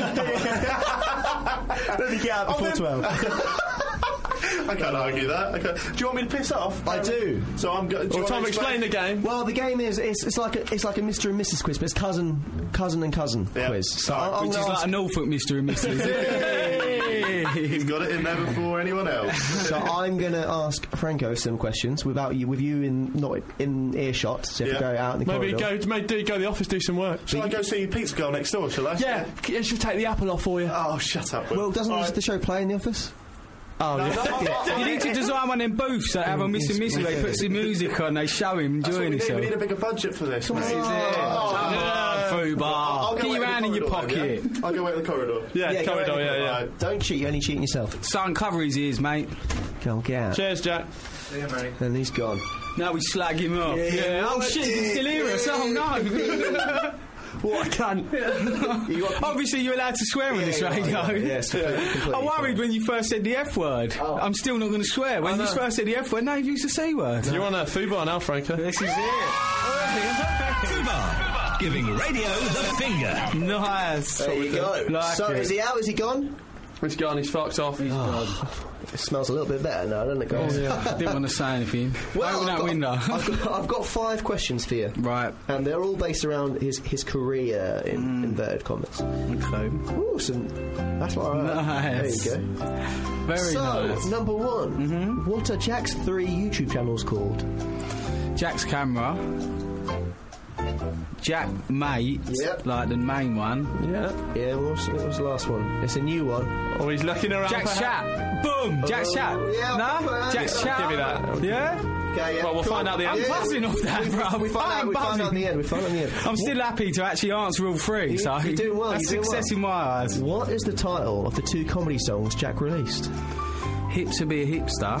Speaker 13: me get out before
Speaker 11: Oh,
Speaker 13: twelve.
Speaker 11: I can't argue that. Okay. Do you want me to piss off?
Speaker 13: I do.
Speaker 11: So I'm going.
Speaker 13: Well, time to explain the game. Well, the game is it's, it's like a, it's like a Mister and Missus quiz, but it's cousin, cousin and cousin
Speaker 11: Yeah.
Speaker 13: quiz. So I'm, I'm
Speaker 12: Which is
Speaker 13: gonna
Speaker 12: like
Speaker 13: ask-
Speaker 12: a Norfolk Mister and Missus
Speaker 11: He's got it in there before anyone else.
Speaker 13: So I'm going to ask Franco some questions without you, with you in not in earshot. So you have
Speaker 11: Yeah.
Speaker 13: to go out in the
Speaker 14: Maybe
Speaker 13: corridor.
Speaker 14: go, maybe do, go to the office, do some work.
Speaker 11: Shall I go see Pizza Girl next door, shall I?
Speaker 14: Yeah, she'll take the apple off for you.
Speaker 11: Oh, shut up. Will.
Speaker 13: Well, doesn't
Speaker 11: All
Speaker 13: the-
Speaker 11: right.
Speaker 13: the show play in the office?
Speaker 14: Oh,
Speaker 11: No,
Speaker 14: yeah.
Speaker 11: no, no, no,
Speaker 12: You need to design one in booths that have a Missy Missy. They put some music on, they show him
Speaker 11: That's what
Speaker 12: enjoying
Speaker 11: we need.
Speaker 12: himself.
Speaker 11: We need a bigger budget for this.
Speaker 13: Come
Speaker 11: mate.
Speaker 13: on.
Speaker 11: Oh,
Speaker 12: Yeah, Fubar.
Speaker 11: I'll go
Speaker 12: Get
Speaker 11: wait
Speaker 12: your
Speaker 11: in the
Speaker 12: hand in your
Speaker 11: corridor then,
Speaker 12: pocket.
Speaker 11: yeah? I'll go wait in the corridor.
Speaker 14: Yeah,
Speaker 13: Yeah, go
Speaker 14: corridor,
Speaker 13: ahead.
Speaker 14: yeah, yeah.
Speaker 11: Right.
Speaker 13: Don't cheat, you're only cheating yourself.
Speaker 12: Son, cover his ears, mate.
Speaker 13: Go on, get out.
Speaker 14: Cheers, Jack.
Speaker 13: And he's gone.
Speaker 12: Now we slag him off.
Speaker 13: Yeah, yeah.
Speaker 12: Oh shit, you can still hear us. Oh no. What a cunt. Obviously, you're allowed to swear on this
Speaker 13: yeah,
Speaker 12: radio.
Speaker 13: yeah, yeah, it's completely- completely
Speaker 12: I worried when you first said the F word.
Speaker 13: Oh.
Speaker 12: I'm still not going to swear. When
Speaker 14: I
Speaker 12: you
Speaker 14: know.
Speaker 12: first said the F word, now you've used the C word.
Speaker 14: You're on a Fubar now, Franco.
Speaker 12: This is it.
Speaker 6: Fubar, giving radio the finger.
Speaker 12: Nice.
Speaker 13: There you go.
Speaker 12: Like
Speaker 13: so,
Speaker 12: it.
Speaker 13: is he out? Is he gone?
Speaker 14: He's gone, he's fucked off. He's
Speaker 13: It smells a little bit better now, doesn't it, guys?
Speaker 12: Oh, yeah. I didn't want to say anything.
Speaker 13: Well,
Speaker 12: Open
Speaker 13: I've
Speaker 12: that
Speaker 13: got,
Speaker 12: window.
Speaker 13: I've, got, I've got five questions for you.
Speaker 12: Right.
Speaker 13: And they're all based around his, his career, in
Speaker 12: Mm.
Speaker 13: inverted commas.
Speaker 12: Okay.
Speaker 13: Ooh, some, that's what I like.
Speaker 12: Nice.
Speaker 13: There you go.
Speaker 12: Very
Speaker 13: so,
Speaker 12: nice.
Speaker 13: number one,
Speaker 12: Mm-hmm.
Speaker 13: what are Jack's three YouTube channels called?
Speaker 12: Jack's camera. Jack Mate,
Speaker 13: Yep.
Speaker 12: like the main one.
Speaker 14: Yeah.
Speaker 13: Yeah, what was, what was the last one? It's a new one.
Speaker 14: Oh, he's looking around.
Speaker 12: Jack's
Speaker 14: for
Speaker 12: chat. Boom! Jack's
Speaker 13: Oh,
Speaker 12: chat.
Speaker 13: yeah,
Speaker 12: no?
Speaker 13: well,
Speaker 12: Jack's
Speaker 13: yeah.
Speaker 12: chat.
Speaker 14: Give me that.
Speaker 12: Yeah?
Speaker 13: Okay, yeah.
Speaker 14: Well, we'll
Speaker 13: Come
Speaker 14: find
Speaker 13: on.
Speaker 14: out the
Speaker 12: I'm
Speaker 14: answer.
Speaker 12: buzzing off that,
Speaker 13: we,
Speaker 12: bro.
Speaker 13: we, find out,
Speaker 12: I'm
Speaker 13: we find out in the end. We find out in the end.
Speaker 12: I'm still happy to actually answer all three,
Speaker 13: You-
Speaker 12: so
Speaker 13: you're doing well,
Speaker 12: that's
Speaker 13: you're doing
Speaker 12: success
Speaker 13: well.
Speaker 12: in my eyes.
Speaker 13: What is the title of the two comedy songs Jack released?
Speaker 12: Hip to be a hipster.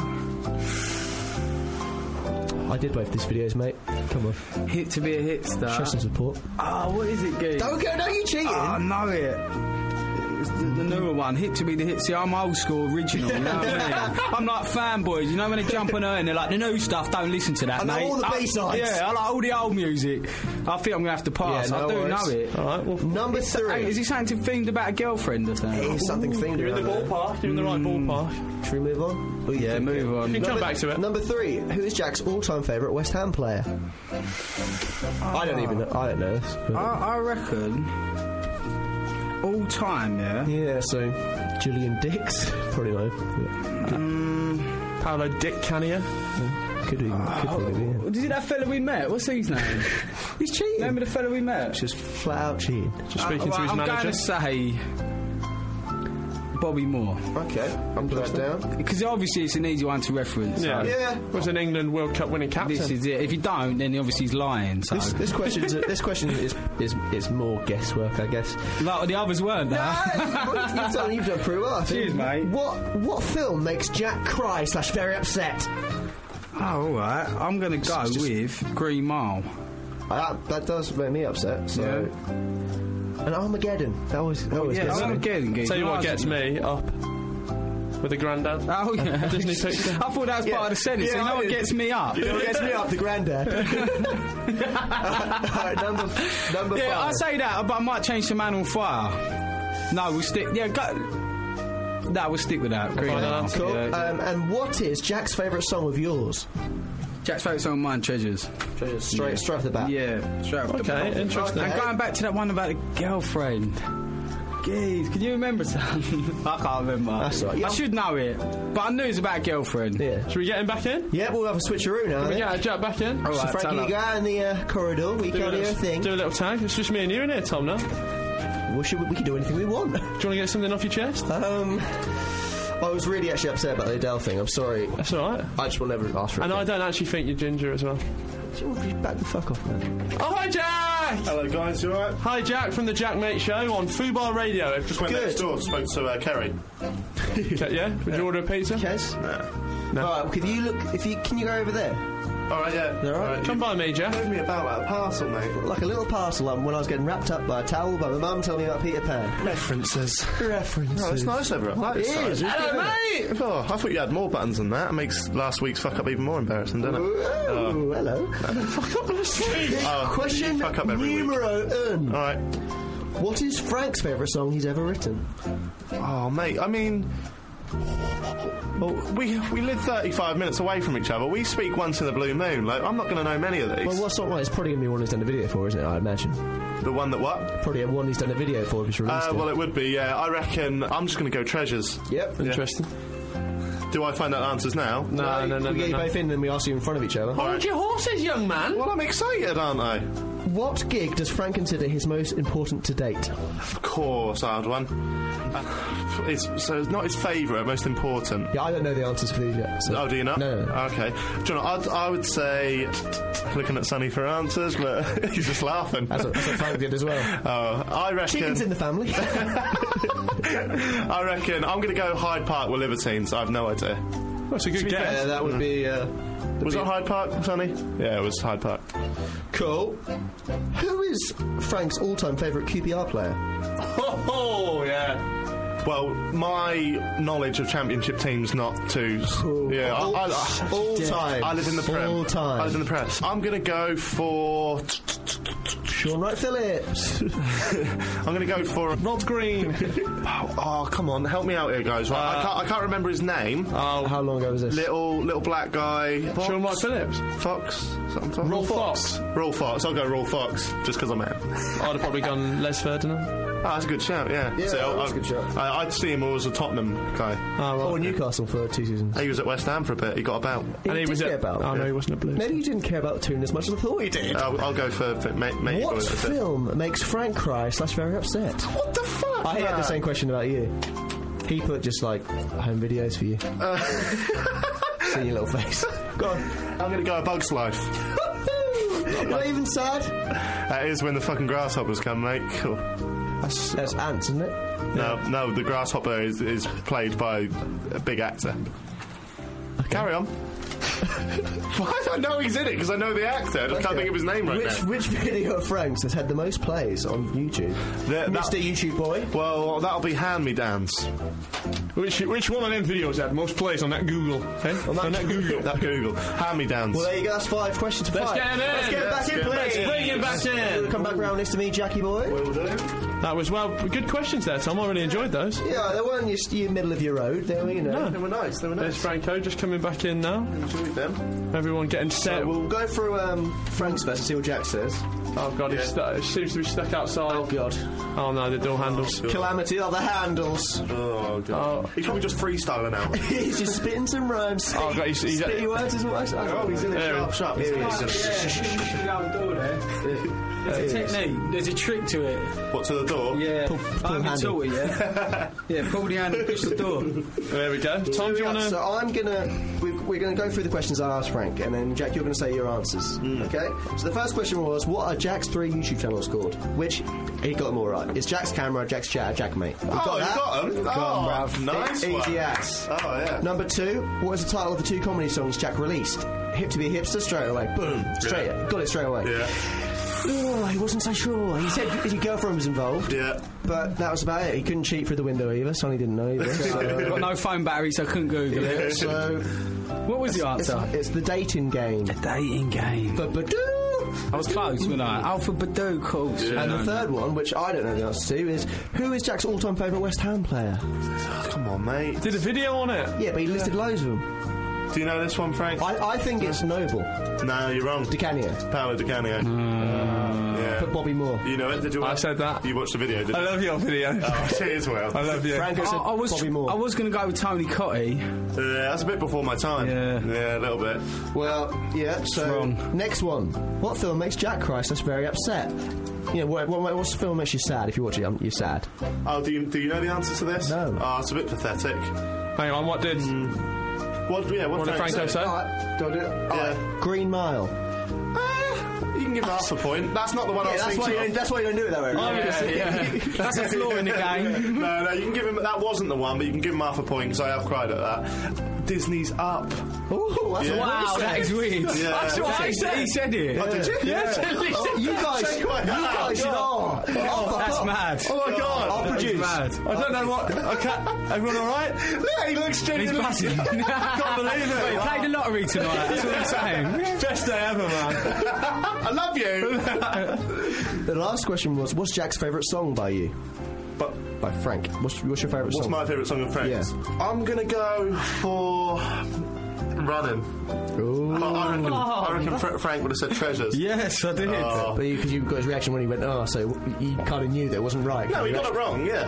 Speaker 13: I did both these videos, mate. Come on.
Speaker 12: Hip to be a hipster.
Speaker 13: Show some support.
Speaker 12: Oh, what is it, Gee?
Speaker 13: Don't go, no, you cheating.
Speaker 12: Oh, I know it. It's the, the newer one, Hip to be the hit. See, I'm old school, original, you know what I mean? I'm like fanboys, you know when they jump on her and they're like, the new stuff, don't listen to that,
Speaker 13: I know
Speaker 12: mate.
Speaker 13: all the
Speaker 12: I-
Speaker 13: B-sides.
Speaker 12: Yeah, I like all the old music. I think I'm going to have to pass.
Speaker 13: Yeah, no
Speaker 12: I do
Speaker 13: worries.
Speaker 12: know it.
Speaker 14: All right, well,
Speaker 13: Number
Speaker 12: It's-
Speaker 13: three.
Speaker 12: hey, is it something themed about a girlfriend or something?
Speaker 13: It is something themed
Speaker 14: you're in the
Speaker 13: around there.
Speaker 14: ballpark. You're in the right ballpark.
Speaker 13: Should we move on? What do you
Speaker 12: Yeah,
Speaker 13: think?
Speaker 12: move on.
Speaker 14: You can come
Speaker 13: Number-
Speaker 14: back to it.
Speaker 13: Number three. Who is Jack's all-time favourite West Ham player? I don't even know. I don't know this. but-
Speaker 12: I, I reckon all time, yeah.
Speaker 13: yeah, so Julian Dix. Probably know.
Speaker 12: Um,
Speaker 14: Paolo Dick Cania.
Speaker 13: Could even, could probably be.
Speaker 12: is it that fella we met? What's his name?
Speaker 13: He's cheating.
Speaker 12: Remember the fella we met?
Speaker 13: Just flat out cheating.
Speaker 14: Just speaking
Speaker 12: Uh,
Speaker 14: to his
Speaker 12: I'm
Speaker 14: manager.
Speaker 12: going to say Bobby Moore.
Speaker 13: Okay, I'm put that down.
Speaker 12: Because obviously it's an easy one to reference.
Speaker 14: Yeah.
Speaker 12: so
Speaker 13: Yeah.
Speaker 14: Was an England World Cup winning captain.
Speaker 12: This is it. If you don't, then obviously he's lying. So.
Speaker 13: This, this question is this question is, is is more guesswork, I guess.
Speaker 12: Like the others weren't there.
Speaker 13: you've, done, you've done pretty well. I think.
Speaker 12: Cheers, mate.
Speaker 13: What what film makes Jack cry slash very upset?
Speaker 12: Oh, all right. I'm going to go with Green Mile.
Speaker 13: Uh, that, that does make me upset. So.
Speaker 12: Yeah.
Speaker 13: And Armageddon. That always that always
Speaker 12: Yeah,
Speaker 13: gets me.
Speaker 12: Armageddon.
Speaker 14: Tell you what gets me up with the granddad.
Speaker 12: Oh, yeah.
Speaker 14: Disney picture.
Speaker 12: I thought that was
Speaker 13: Yeah.
Speaker 12: part of the sentence.
Speaker 13: Yeah,
Speaker 12: you know
Speaker 13: I
Speaker 12: what
Speaker 13: did.
Speaker 12: gets me up?
Speaker 13: You know what gets me up? The granddad. Alright, number number
Speaker 12: Yeah, I
Speaker 13: five.
Speaker 12: say that, but I might change to Man on Fire. No, we'll stick. Yeah, go. No, we'll stick with that. Green
Speaker 14: Fine,
Speaker 12: Mile.
Speaker 14: that's
Speaker 13: Cool.
Speaker 12: Yeah.
Speaker 13: Um, and what is Jack's favourite song of yours?
Speaker 12: Jack's favourite song of mine, Treasures.
Speaker 13: Treasures. Straight,
Speaker 12: Yeah.
Speaker 13: straight off the bat.
Speaker 12: Yeah, straight off the
Speaker 14: Okay,
Speaker 12: bat.
Speaker 14: interesting.
Speaker 12: And going back to that one about the girlfriend. Geez, can you remember something? I can't remember.
Speaker 13: That's all right. Yeah.
Speaker 12: I should know it, but I knew it was about a girlfriend.
Speaker 13: Yeah.
Speaker 14: Should we get him back in?
Speaker 13: Yeah, we'll have a switcheroo now.
Speaker 14: Can we
Speaker 13: then.
Speaker 14: get Jack back in?
Speaker 12: All
Speaker 13: So
Speaker 12: right,
Speaker 13: Frankie,
Speaker 12: tell
Speaker 13: you
Speaker 12: her.
Speaker 13: go out in the uh, corridor. We
Speaker 14: Do a,
Speaker 13: can't hear a
Speaker 14: little,
Speaker 13: thing.
Speaker 14: do a little tag. It's just me and you in here, Tom, now. Do you
Speaker 13: Well, should we, we can do anything we want.
Speaker 14: want to get something off your chest?
Speaker 13: Um, I was really actually upset about the Adele thing. I'm sorry.
Speaker 14: That's all right.
Speaker 13: I just will never ask for it.
Speaker 14: And I don't actually think you're ginger as well.
Speaker 13: Back the fuck off, man.
Speaker 14: Oh, hi, Jack!
Speaker 11: Hello, guys. You alright?
Speaker 14: Hi, Jack from the Jack Mate Show on Fubar Radio.
Speaker 11: Just went
Speaker 13: Good.
Speaker 11: next door. Spoke to uh, Kerry.
Speaker 14: Okay, yeah? Would you order a pizza?
Speaker 13: Kes?
Speaker 14: No.
Speaker 13: All right. Can you look? If you can, you go over there.
Speaker 11: All right, yeah.
Speaker 13: All right.
Speaker 14: Come by me, Jack.
Speaker 11: Told me about like, a parcel, mate.
Speaker 13: Like a little parcel um, when I was getting wrapped up by a towel by my mum telling me about Peter Pan.
Speaker 11: References.
Speaker 13: References.
Speaker 11: Oh, it's nice over it. I like
Speaker 13: It
Speaker 11: this
Speaker 13: is,
Speaker 11: size.
Speaker 13: it's
Speaker 11: Hello,
Speaker 13: good,
Speaker 11: mate. Oh, I thought you had more buttons than that. It makes last week's fuck up even more embarrassing, doesn't it?
Speaker 13: Oh, hello.
Speaker 11: Fuck up last week. Oh,
Speaker 13: Question
Speaker 11: you fuck up every week.
Speaker 13: numero un.
Speaker 11: All right.
Speaker 13: What is Frank's favourite song he's ever written?
Speaker 11: Oh, mate. I mean, Well, we we live thirty-five minutes away from each other. We speak once in a blue moon. Like, I'm not going to know many of these.
Speaker 13: Well, what's not right? It's probably going to be one he's done a video for, isn't it? I imagine.
Speaker 11: The one that what?
Speaker 13: Probably one he's done a video for if he's released
Speaker 11: Uh,
Speaker 13: it.
Speaker 11: well, it would be, yeah. I reckon I'm just going to go Treasures.
Speaker 13: Yep.
Speaker 11: Yeah.
Speaker 14: Interesting.
Speaker 11: Do I find out answers now?
Speaker 14: No, no, no,
Speaker 13: we
Speaker 14: no,
Speaker 13: get you
Speaker 14: no.
Speaker 13: both in and we ask you in front of each other.
Speaker 14: Hold your horses, young man.
Speaker 11: Well, I'm excited, aren't I?
Speaker 13: What gig does Frank consider his most important to date?
Speaker 11: Of course, I had one. Uh, it's, so it's not his favourite, most important.
Speaker 13: Yeah, I don't know the answers for these yet. So.
Speaker 11: Oh, do you not?
Speaker 13: No, no, no.
Speaker 11: Okay. Do you know, I'd, I would say, looking at Sonny for answers, but he's just laughing.
Speaker 13: That's what, that's what Frank did as well.
Speaker 11: Oh, I reckon...
Speaker 13: Chicken's in the family.
Speaker 11: I reckon I'm going to go Hyde Park with Libertines. I have no idea.
Speaker 14: That's a good guess.
Speaker 13: Fair, that would be... Uh,
Speaker 11: Was it Hyde Park, Sonny? Yeah, it was Hyde Park.
Speaker 13: Cool. Who is Frank's all-time favourite Q P R player?
Speaker 11: Oh, yeah. Well, my knowledge of championship teams not too...
Speaker 13: Ooh.
Speaker 11: Yeah,
Speaker 13: all,
Speaker 11: I, I,
Speaker 13: all time.
Speaker 11: I live in the Prem.
Speaker 13: All time.
Speaker 11: I live in the press. I'm going to go for...
Speaker 13: Sean Wright Phillips.
Speaker 11: I'm going to go for...
Speaker 14: Rod Green.
Speaker 11: oh, oh, come on. Help me out here, guys. Right,
Speaker 14: Uh,
Speaker 11: I, can't, I can't remember his name.
Speaker 14: Oh,
Speaker 13: How long ago was this?
Speaker 11: Little little black guy. Fox?
Speaker 14: Sean Wright Phillips.
Speaker 11: Fox? Is that what I'm talking-
Speaker 14: Rolf Fox.
Speaker 11: Rolf Fox. I'll go Rolf Fox, just because I'm him.
Speaker 14: I'd have probably gone Les Ferdinand.
Speaker 11: Oh, that's a good shout, yeah.
Speaker 13: Yeah,
Speaker 11: So,
Speaker 13: that's
Speaker 11: I-
Speaker 13: a good shout.
Speaker 11: I, I'd see him more as a Tottenham guy.
Speaker 14: Oh, right.
Speaker 13: Or Newcastle for two seasons.
Speaker 11: He was at West Ham for a bit. He got a belt.
Speaker 13: He
Speaker 14: And he
Speaker 13: did
Speaker 14: was
Speaker 13: care
Speaker 14: at...
Speaker 13: about.
Speaker 14: Oh, no, he wasn't a Blue.
Speaker 13: Maybe you didn't care about the tune as much as I thought you did.
Speaker 11: I'll, I'll go for, for mate, mate
Speaker 13: What
Speaker 11: boys, that's it.
Speaker 13: film makes Frank cry slash very upset?
Speaker 11: What the fuck?
Speaker 13: I had
Speaker 11: man?
Speaker 13: the same question about you. He put just like home videos for you.
Speaker 11: Uh,
Speaker 13: See your little face.
Speaker 11: Go on. I'm going to go A Bug's Life.
Speaker 13: You're not even sad.
Speaker 11: That is when the fucking grasshoppers come, mate. Cool.
Speaker 13: That's, that's ants, isn't it?
Speaker 11: No, no, the grasshopper is, is played by a big actor. Carry on. Why do I know he's in it? Because I know the actor. I just can't
Speaker 13: Okay.
Speaker 11: think of his name right
Speaker 13: which,
Speaker 11: now.
Speaker 13: Which video of Frank's has had the most plays on YouTube?
Speaker 11: The-
Speaker 13: Mister
Speaker 11: that-
Speaker 13: YouTube Boy.
Speaker 11: Well, that'll be Hand Me Downs.
Speaker 14: Which, which one of them videos had most plays on that Google? Eh? On that, on that Google.
Speaker 11: That Google. Hand Me Downs.
Speaker 13: Well, there you go. That's five questions to
Speaker 14: Let's
Speaker 13: five.
Speaker 14: get him in.
Speaker 13: Let's get him back
Speaker 11: Let's
Speaker 13: in,
Speaker 11: get him
Speaker 13: please.
Speaker 11: back in.
Speaker 14: Bring him back in.
Speaker 13: We'll come back round this to me, Jackie Boy.
Speaker 11: Will do.
Speaker 14: That was, well, good questions there, Tom. I really enjoyed those.
Speaker 13: Yeah, they weren't your, your middle of your road. They were, you know.
Speaker 14: No.
Speaker 11: They were nice. They were
Speaker 14: There's
Speaker 11: nice.
Speaker 14: Franco just coming back in now.
Speaker 11: Enjoyed them.
Speaker 14: Everyone getting set.
Speaker 13: So we'll go through um, Frank's first and see what Jack says.
Speaker 14: Oh, God,
Speaker 11: Yeah.
Speaker 14: he's stu- it seems to be stuck outside.
Speaker 13: Oh, God.
Speaker 14: Oh, no, the door handles.
Speaker 13: Calamity of the handles.
Speaker 11: Oh, God.
Speaker 14: Oh.
Speaker 11: He's probably just freestyling now.
Speaker 13: He's just spitting some rhymes.
Speaker 14: Oh, God, he's... he's
Speaker 13: Spitty words is what I said.
Speaker 11: Oh, he's in it.
Speaker 14: There
Speaker 11: Sharp,
Speaker 14: he-
Speaker 11: sharp.
Speaker 13: Here he
Speaker 11: He's
Speaker 13: is.
Speaker 11: in it.
Speaker 15: There's a technique. There's a trick to it.
Speaker 11: What, to the door?
Speaker 15: Yeah.
Speaker 13: Pull- pull
Speaker 15: I haven't
Speaker 13: handle.
Speaker 15: taught it yet. Yeah, pull the handle, push the door.
Speaker 14: There we go. Tom, do you want to...
Speaker 13: So I'm gonna we've, we're gonna go through the questions I asked Frank, and then Jack, you're gonna say your answers. Okay. So the first question was, what are Jack's three YouTube channels called? Which he got them all right. It's Jack's Camera, Jack's Chat, Jackmate. You
Speaker 11: Oh,
Speaker 13: got
Speaker 11: you
Speaker 13: that?
Speaker 11: got them?
Speaker 13: Got 'em,
Speaker 11: Oh,
Speaker 13: bruv.
Speaker 11: nice
Speaker 13: E-
Speaker 11: one.
Speaker 13: Easy ass.
Speaker 11: Oh, yeah.
Speaker 13: Number two, what is the title of the two comedy songs Jack released? Hip to be a hipster, straight away. Boom. Straight.
Speaker 11: Yeah.
Speaker 13: Got it straight away.
Speaker 11: Yeah.
Speaker 13: Oh, he wasn't so sure. He said his girlfriend was involved.
Speaker 11: Yeah.
Speaker 13: But that was about it. He couldn't cheat through the window either. Sonny didn't know either. So,
Speaker 15: Got no phone battery, so I couldn't Google it.
Speaker 13: so
Speaker 15: What was the
Speaker 13: it's,
Speaker 15: answer?
Speaker 13: it's the dating game.
Speaker 15: Dating game.
Speaker 13: But Badoo.
Speaker 15: I was close, wasn't I? Alpha Badoo, of course.
Speaker 13: And the third one, which I don't know the answer to, is who is Jack's all-time favourite West Ham player?
Speaker 11: Oh, come on, mate.
Speaker 14: Did a video on it?
Speaker 13: Yeah, but he listed loads of them.
Speaker 11: Do you know this one, Frank?
Speaker 13: I, I think it's Noble.
Speaker 11: No, you're wrong.
Speaker 13: Di Canio.
Speaker 11: Paolo Di Canio. Yeah.
Speaker 13: Put Bobby Moore.
Speaker 11: You know it? Did you?
Speaker 14: I said that.
Speaker 11: You watched the video, did
Speaker 14: I
Speaker 11: you?
Speaker 14: love your video.
Speaker 11: Oh, cheers, Will.
Speaker 14: I love you.
Speaker 13: Franco
Speaker 15: I,
Speaker 13: said
Speaker 15: I was,
Speaker 13: Bobby Moore.
Speaker 15: I was going to go with Tony Cottee.
Speaker 11: Yeah, that's a bit before my time.
Speaker 15: Yeah.
Speaker 11: Yeah, a little bit.
Speaker 13: Well, yeah, so
Speaker 15: wrong.
Speaker 13: next one. What film makes Jack cry slash very upset? You know, what, what, what's the film makes you sad? If you watch it, um, you're sad.
Speaker 11: Oh, do you, do you know the answer to this?
Speaker 13: No.
Speaker 11: Oh, it's a bit pathetic.
Speaker 14: Hang on, what did...
Speaker 11: What, yeah, what,
Speaker 14: What did Franco say?
Speaker 13: Alright, do I do it? Alright.
Speaker 11: Yeah.
Speaker 13: Green Mile.
Speaker 11: You can give half a point. That's not the one I
Speaker 13: Yeah,
Speaker 11: was
Speaker 13: that's, why
Speaker 11: thinking
Speaker 13: you
Speaker 11: of.
Speaker 13: don't, that's why you don't do it that way.
Speaker 14: Oh, yeah, yeah.
Speaker 15: That's a flaw in the game.
Speaker 11: No, no, you can give him... That wasn't the one, but you can give him half a point, because I have cried at that. Disney's Up.
Speaker 13: Ooh, that's
Speaker 11: Yeah.
Speaker 13: a
Speaker 15: Wow, that is weird.
Speaker 11: Yeah.
Speaker 15: That's what he said. He said it.
Speaker 11: Oh, did you?
Speaker 14: Yes,
Speaker 13: Oh, you guys, you guys should all. Oh,
Speaker 15: That's
Speaker 13: fuck.
Speaker 15: mad.
Speaker 11: Oh, my God.
Speaker 13: I'll
Speaker 15: That's
Speaker 13: produce.
Speaker 15: mad.
Speaker 14: I don't know what... Okay, everyone all right?
Speaker 11: Yeah, he looks
Speaker 15: He's
Speaker 11: genuinely...
Speaker 15: buzzing.
Speaker 11: Can't believe it.
Speaker 15: He played the lottery tonight. That's what I'm saying.
Speaker 14: Best day ever, man.
Speaker 11: I love you.
Speaker 13: The last question was, what's Jack's favourite song by you?
Speaker 11: But
Speaker 13: by Frank. What's, what's your favourite
Speaker 11: What's
Speaker 13: song?
Speaker 11: my favourite song of Frank's?
Speaker 13: Yeah.
Speaker 11: I'm gonna go for Running.
Speaker 13: Ooh.
Speaker 11: I, I reckon, I reckon Fra- Frank would have said Treasures.
Speaker 15: Yes, I did.
Speaker 11: Oh.
Speaker 13: But because you, have got his reaction when he went, oh, so he kind of knew that it wasn't right.
Speaker 11: No, he got it wrong, yeah.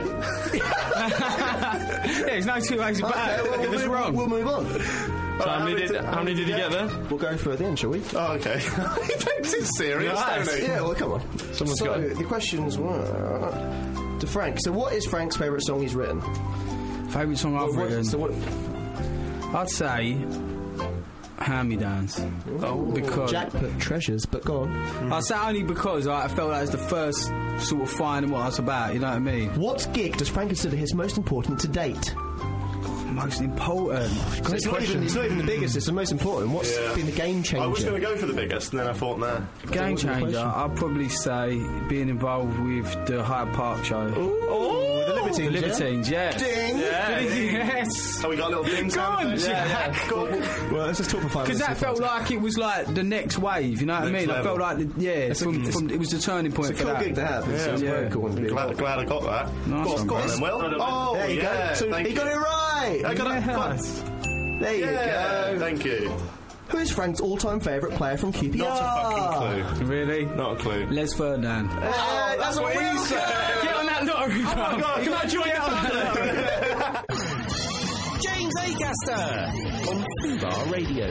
Speaker 15: Yeah, there's no two ways about it.
Speaker 13: Okay, well,
Speaker 15: It was
Speaker 13: we'll,
Speaker 15: wrong.
Speaker 13: We'll move on.
Speaker 14: So how many did, how many did he get there?
Speaker 13: We'll go through it then, shall we?
Speaker 11: Oh, okay. He takes it serious,
Speaker 13: Nice.
Speaker 11: don't he?
Speaker 13: Yeah, well, come on.
Speaker 14: Someone's
Speaker 13: so,
Speaker 14: got it.
Speaker 13: the questions were to Frank. So, what is Frank's favourite song he's written?
Speaker 12: Favourite song I've
Speaker 13: What- what-
Speaker 12: written?
Speaker 13: So what?
Speaker 12: I'd say Hand Me Downs.
Speaker 13: Oh,
Speaker 12: because
Speaker 13: Jack put Treasures, but go on.
Speaker 12: I say only because like, I felt like it's the first sort of finding what it's about. You know what I mean?
Speaker 13: What gig does Frank consider his most important to date?
Speaker 12: Most important.
Speaker 13: So it's, not even, it's not even the biggest, it's the most important. What's
Speaker 11: Yeah.
Speaker 13: been the game changer?
Speaker 11: I was going to go for the biggest, and then I thought, nah.
Speaker 12: Game
Speaker 13: what's the
Speaker 12: changer.
Speaker 13: question?
Speaker 12: I'd probably say being involved with the Hyde Park show.
Speaker 13: Oh, the Libertines.
Speaker 12: The Libertines, yeah.
Speaker 13: Ding!
Speaker 12: Yeah. Yes.
Speaker 11: Oh, we got a little ding
Speaker 12: Go on,
Speaker 11: sound effect?
Speaker 12: Jack.
Speaker 11: Go on.
Speaker 13: Well, let's just talk for five
Speaker 12: Because
Speaker 13: minutes.
Speaker 12: that felt like it was like the next wave, you know what I
Speaker 11: Next
Speaker 12: mean? I felt
Speaker 11: level.
Speaker 12: like, the, yeah, from, from, it was the turning point
Speaker 13: It's a
Speaker 12: for
Speaker 13: cool
Speaker 12: that.
Speaker 13: gig to have. It's, it's
Speaker 12: Yeah.
Speaker 13: very cool.
Speaker 11: I'm glad, glad I got that.
Speaker 12: Nice
Speaker 11: Go on,
Speaker 12: one,
Speaker 11: go on
Speaker 12: guys.
Speaker 11: then, Will. Oh,
Speaker 13: There you
Speaker 11: yeah,
Speaker 13: go. So
Speaker 11: thank
Speaker 13: he got
Speaker 11: you.
Speaker 13: it right.
Speaker 11: I got it.
Speaker 12: Yes.
Speaker 13: There you
Speaker 11: Yeah,
Speaker 13: go.
Speaker 11: thank you.
Speaker 13: Who is Frank's all-time favourite player from Q P R?
Speaker 11: Not a fucking clue.
Speaker 12: Really?
Speaker 11: Not a clue.
Speaker 12: Les Ferdinand.
Speaker 13: Uh, that's what he said.
Speaker 12: Get on that lottery,
Speaker 11: Oh my God, can I join
Speaker 12: Get on that lottery.
Speaker 2: James Acaster on Fubar Radio.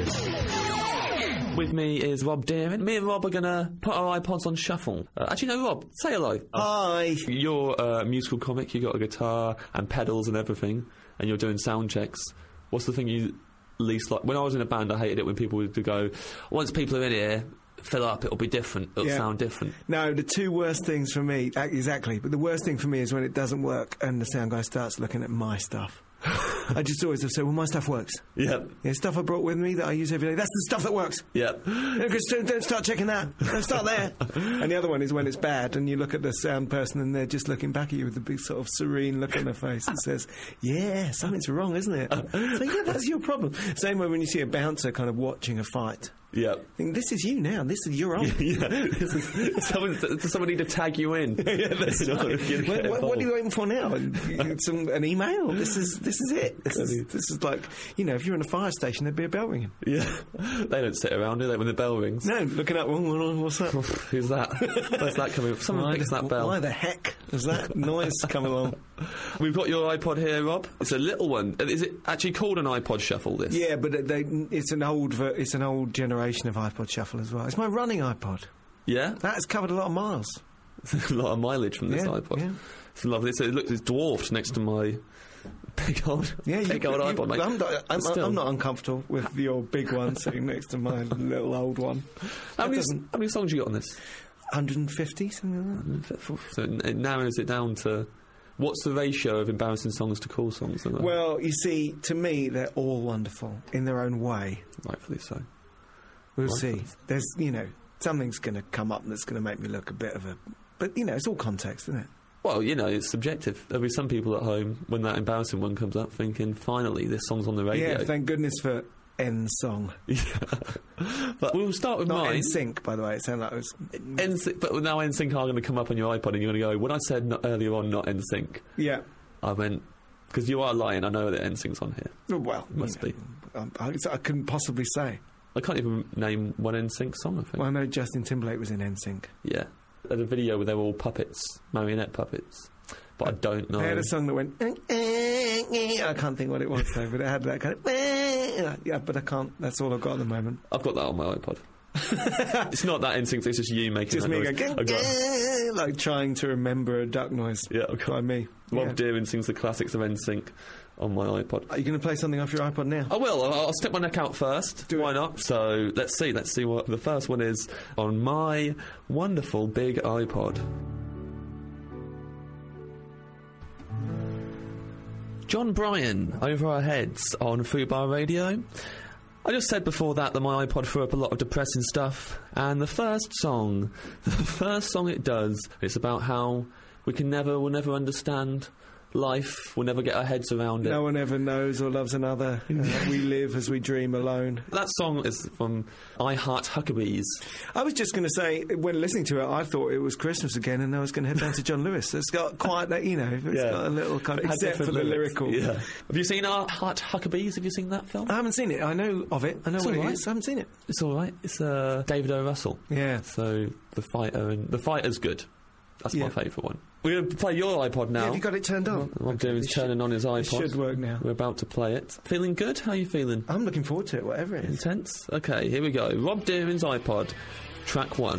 Speaker 16: With me is Rob Deering. Me and Rob are going to put our iPods on shuffle. Uh, actually, no, Rob, say hello.
Speaker 5: Hi.
Speaker 16: You're a musical comic, you got a guitar and pedals and everything, and you're doing sound checks. What's the thing you least like? When I was in a band, I hated it when people would go, once people are in here, fill up, it'll be different, it'll
Speaker 17: Yeah.
Speaker 16: sound different.
Speaker 17: No, the two worst things for me, uh, exactly, but the worst thing for me is when it doesn't work and the sound guy starts looking at my stuff. I just always have said, well, my stuff works.
Speaker 16: Yep.
Speaker 17: Yeah, stuff I brought with me that I use every day, that's the stuff that works.
Speaker 16: Yep.
Speaker 17: No, 'cause don't, don't start checking that. Don't start there. And the other one is when it's bad and you look at the sound person and they're just looking back at you with a big sort of serene look on their face and says, yeah, something's wrong, isn't it? So, yeah, that's your problem. Same way when you see a bouncer kind of watching a fight.
Speaker 16: Yeah.
Speaker 17: Think, this is you now. This is you're on.
Speaker 16: yeah. This is, someone, does someone need to tag you in?
Speaker 17: yeah, that's
Speaker 16: You know,
Speaker 17: right.
Speaker 16: if you get
Speaker 17: What, what, what
Speaker 16: involved.
Speaker 17: are you waiting for now? Some, an email? This is this is it. This is, this is like, you know, if you're in a fire station, there'd be a bell ringing.
Speaker 16: Yeah. They don't sit around, do they, when the bell rings?
Speaker 17: No, looking up, oh, what's that?
Speaker 16: Who's that? Where's that coming from? Someone
Speaker 17: Why
Speaker 16: picks
Speaker 17: the-
Speaker 16: that bell.
Speaker 17: Why the heck does that noise come along?
Speaker 16: We've got your iPod here, Rob. It's a little one. Is it actually called an iPod Shuffle, this?
Speaker 17: Yeah, but they, it's an old ver- it's an old generation of iPod Shuffle as well. It's my running iPod.
Speaker 16: Yeah?
Speaker 17: That has covered a lot of miles.
Speaker 16: a lot of mileage from this
Speaker 17: Yeah,
Speaker 16: iPod.
Speaker 17: yeah.
Speaker 16: It's lovely. It's, it looks it's dwarfed next to my big old,
Speaker 17: Yeah, you,
Speaker 16: big old
Speaker 17: you-
Speaker 16: iPod, mate.
Speaker 17: I'm not, I'm,
Speaker 16: Still.
Speaker 17: I'm not uncomfortable with your big one sitting next to my little old one.
Speaker 16: How
Speaker 17: That
Speaker 16: many,
Speaker 17: doesn't-
Speaker 16: how many songs you got on this?
Speaker 17: one hundred fifty, something like that.
Speaker 16: So it it narrows it down to... What's the ratio of embarrassing songs to cool songs?
Speaker 17: Well, you see, to me, they're all wonderful in their own way.
Speaker 16: Rightfully so.
Speaker 17: We'll
Speaker 16: Rightfully
Speaker 17: see. There's, you know, something's going to come up that's going to make me look a bit of a... But, you know, it's all context, isn't it?
Speaker 16: Well, you know, it's subjective. There'll be some people at home, when that embarrassing one comes up, thinking, finally, this song's on the radio.
Speaker 17: Yeah, thank goodness for N Song.
Speaker 16: But we'll start with
Speaker 17: Not
Speaker 16: mine.
Speaker 17: N Sync, by the way. It sounded like it was...
Speaker 16: N Sync, but now N Sync are going to come up on your iPod and you're going to go, when I said not earlier on not N Sync,
Speaker 17: Yeah.
Speaker 16: I meant, because you are lying, I know that N Sync's on here.
Speaker 17: Oh, well,
Speaker 16: Must
Speaker 17: you
Speaker 16: be.
Speaker 17: know, um, I, I couldn't possibly say.
Speaker 16: I can't even name one N Sync song, I think.
Speaker 17: Well, I know Justin Timberlake was in N Sync.
Speaker 16: Yeah. There's a video where they're all puppets, marionette puppets. But I don't know.
Speaker 17: They had a song that went... "Eh, eh, eh." I can't think what it was, though, but it had that kind of... "Eh." Yeah, but I can't... That's all I've got at the moment.
Speaker 16: I've got that on my iPod. It's not that N Sync, it's just you making
Speaker 17: Just
Speaker 16: that
Speaker 17: me
Speaker 16: noise.
Speaker 17: going...
Speaker 16: I've got-
Speaker 17: "Eh," like trying to remember a duck noise.
Speaker 16: Yeah, okay.
Speaker 17: By me.
Speaker 16: Rob
Speaker 17: Yeah.
Speaker 16: Deering sings the classics of N Sync on my iPod.
Speaker 17: Are you going to play something off your iPod now?
Speaker 16: I will. I'll, I'll stick my neck out first.
Speaker 17: Do
Speaker 16: Why
Speaker 17: it.
Speaker 16: not? So let's see. Let's see what the first one is on my wonderful big iPod. John Bryan, Over Our Heads on Fubar Radio. I just said before that that my iPod threw up a lot of depressing stuff, and the first song, the first song it does, it's about how we can never, will never understand life. We'll never get our heads around it.
Speaker 17: No one ever knows or loves another. Uh, we live as we dream alone.
Speaker 16: That song is from I Heart Huckabees.
Speaker 17: I was just going to say, when listening to it, I thought it was Christmas again, and I was going to head down to John Lewis. It's got quite that, you know, it's
Speaker 16: Yeah.
Speaker 17: got a little kind of,
Speaker 16: It had
Speaker 17: except for
Speaker 16: different
Speaker 17: the
Speaker 16: lyrics.
Speaker 17: lyrical.
Speaker 16: Yeah. Have you seen I Heart Huckabees? Have you seen that film?
Speaker 17: I haven't seen it. I know of it. I know
Speaker 16: It's
Speaker 17: what
Speaker 16: all
Speaker 17: it
Speaker 16: right.
Speaker 17: is. I haven't seen it.
Speaker 16: It's all right. It's uh, David O. Russell.
Speaker 17: Yeah.
Speaker 16: So the fighter and the fighter's good. That's my
Speaker 17: Yeah.
Speaker 16: favourite one. We're going to play your iPod now.
Speaker 17: Yeah, have you got it turned on?
Speaker 16: What I'm doing is turning on his iPod.
Speaker 17: It should work now.
Speaker 16: We're about to play it. Feeling good? How are you feeling?
Speaker 17: I'm looking forward to it, whatever it is.
Speaker 16: Intense? Okay, here we go. Rob Deering's iPod, track one.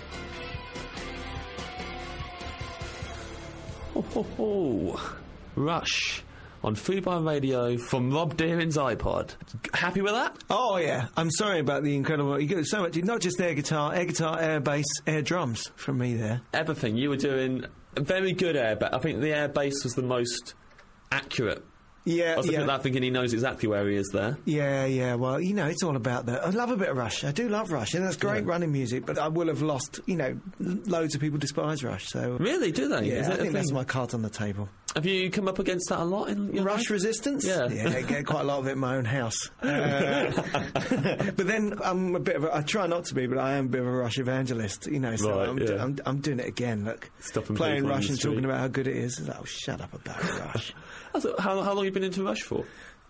Speaker 16: Ho, ho, ho. Rush on Fubar Radio from Rob Deering's iPod. Happy with that?
Speaker 17: Oh, yeah. I'm sorry about the incredible... You get so much... Not just air guitar, air guitar, air bass, air drums from me there.
Speaker 16: Everything. You were doing a very good air bass. I think the air bass was the most accurate.
Speaker 17: Yeah,
Speaker 16: I was looking
Speaker 17: yeah.
Speaker 16: at that thinking he knows exactly where he is there.
Speaker 17: Yeah, yeah. Well, you know, it's all about that. I love a bit of Rush. I do love Rush, and that's great running music. But I will have lost. You know, loads of people despise Rush. So
Speaker 16: Really, do they?
Speaker 17: yeah,
Speaker 16: Is it
Speaker 17: I
Speaker 16: a
Speaker 17: think that's
Speaker 16: thing?
Speaker 17: my cards on the table.
Speaker 16: Have you come up against that a lot in your
Speaker 17: Rush
Speaker 16: life?
Speaker 17: resistance?
Speaker 16: Yeah.
Speaker 17: yeah, I get quite a lot of it in my own house. Uh, but then I'm a bit of a. I try not to be, but I am a bit of a Rush evangelist. You know, so
Speaker 16: Right,
Speaker 17: I'm,
Speaker 16: yeah.
Speaker 17: I'm, I'm doing it again. Look,
Speaker 16: Stopping
Speaker 17: playing
Speaker 16: people on
Speaker 17: Rush
Speaker 16: the
Speaker 17: and
Speaker 16: street.
Speaker 17: talking about how good it is. It's like, oh, shut up about Rush.
Speaker 16: I thought- how, how long have you been into Rush for?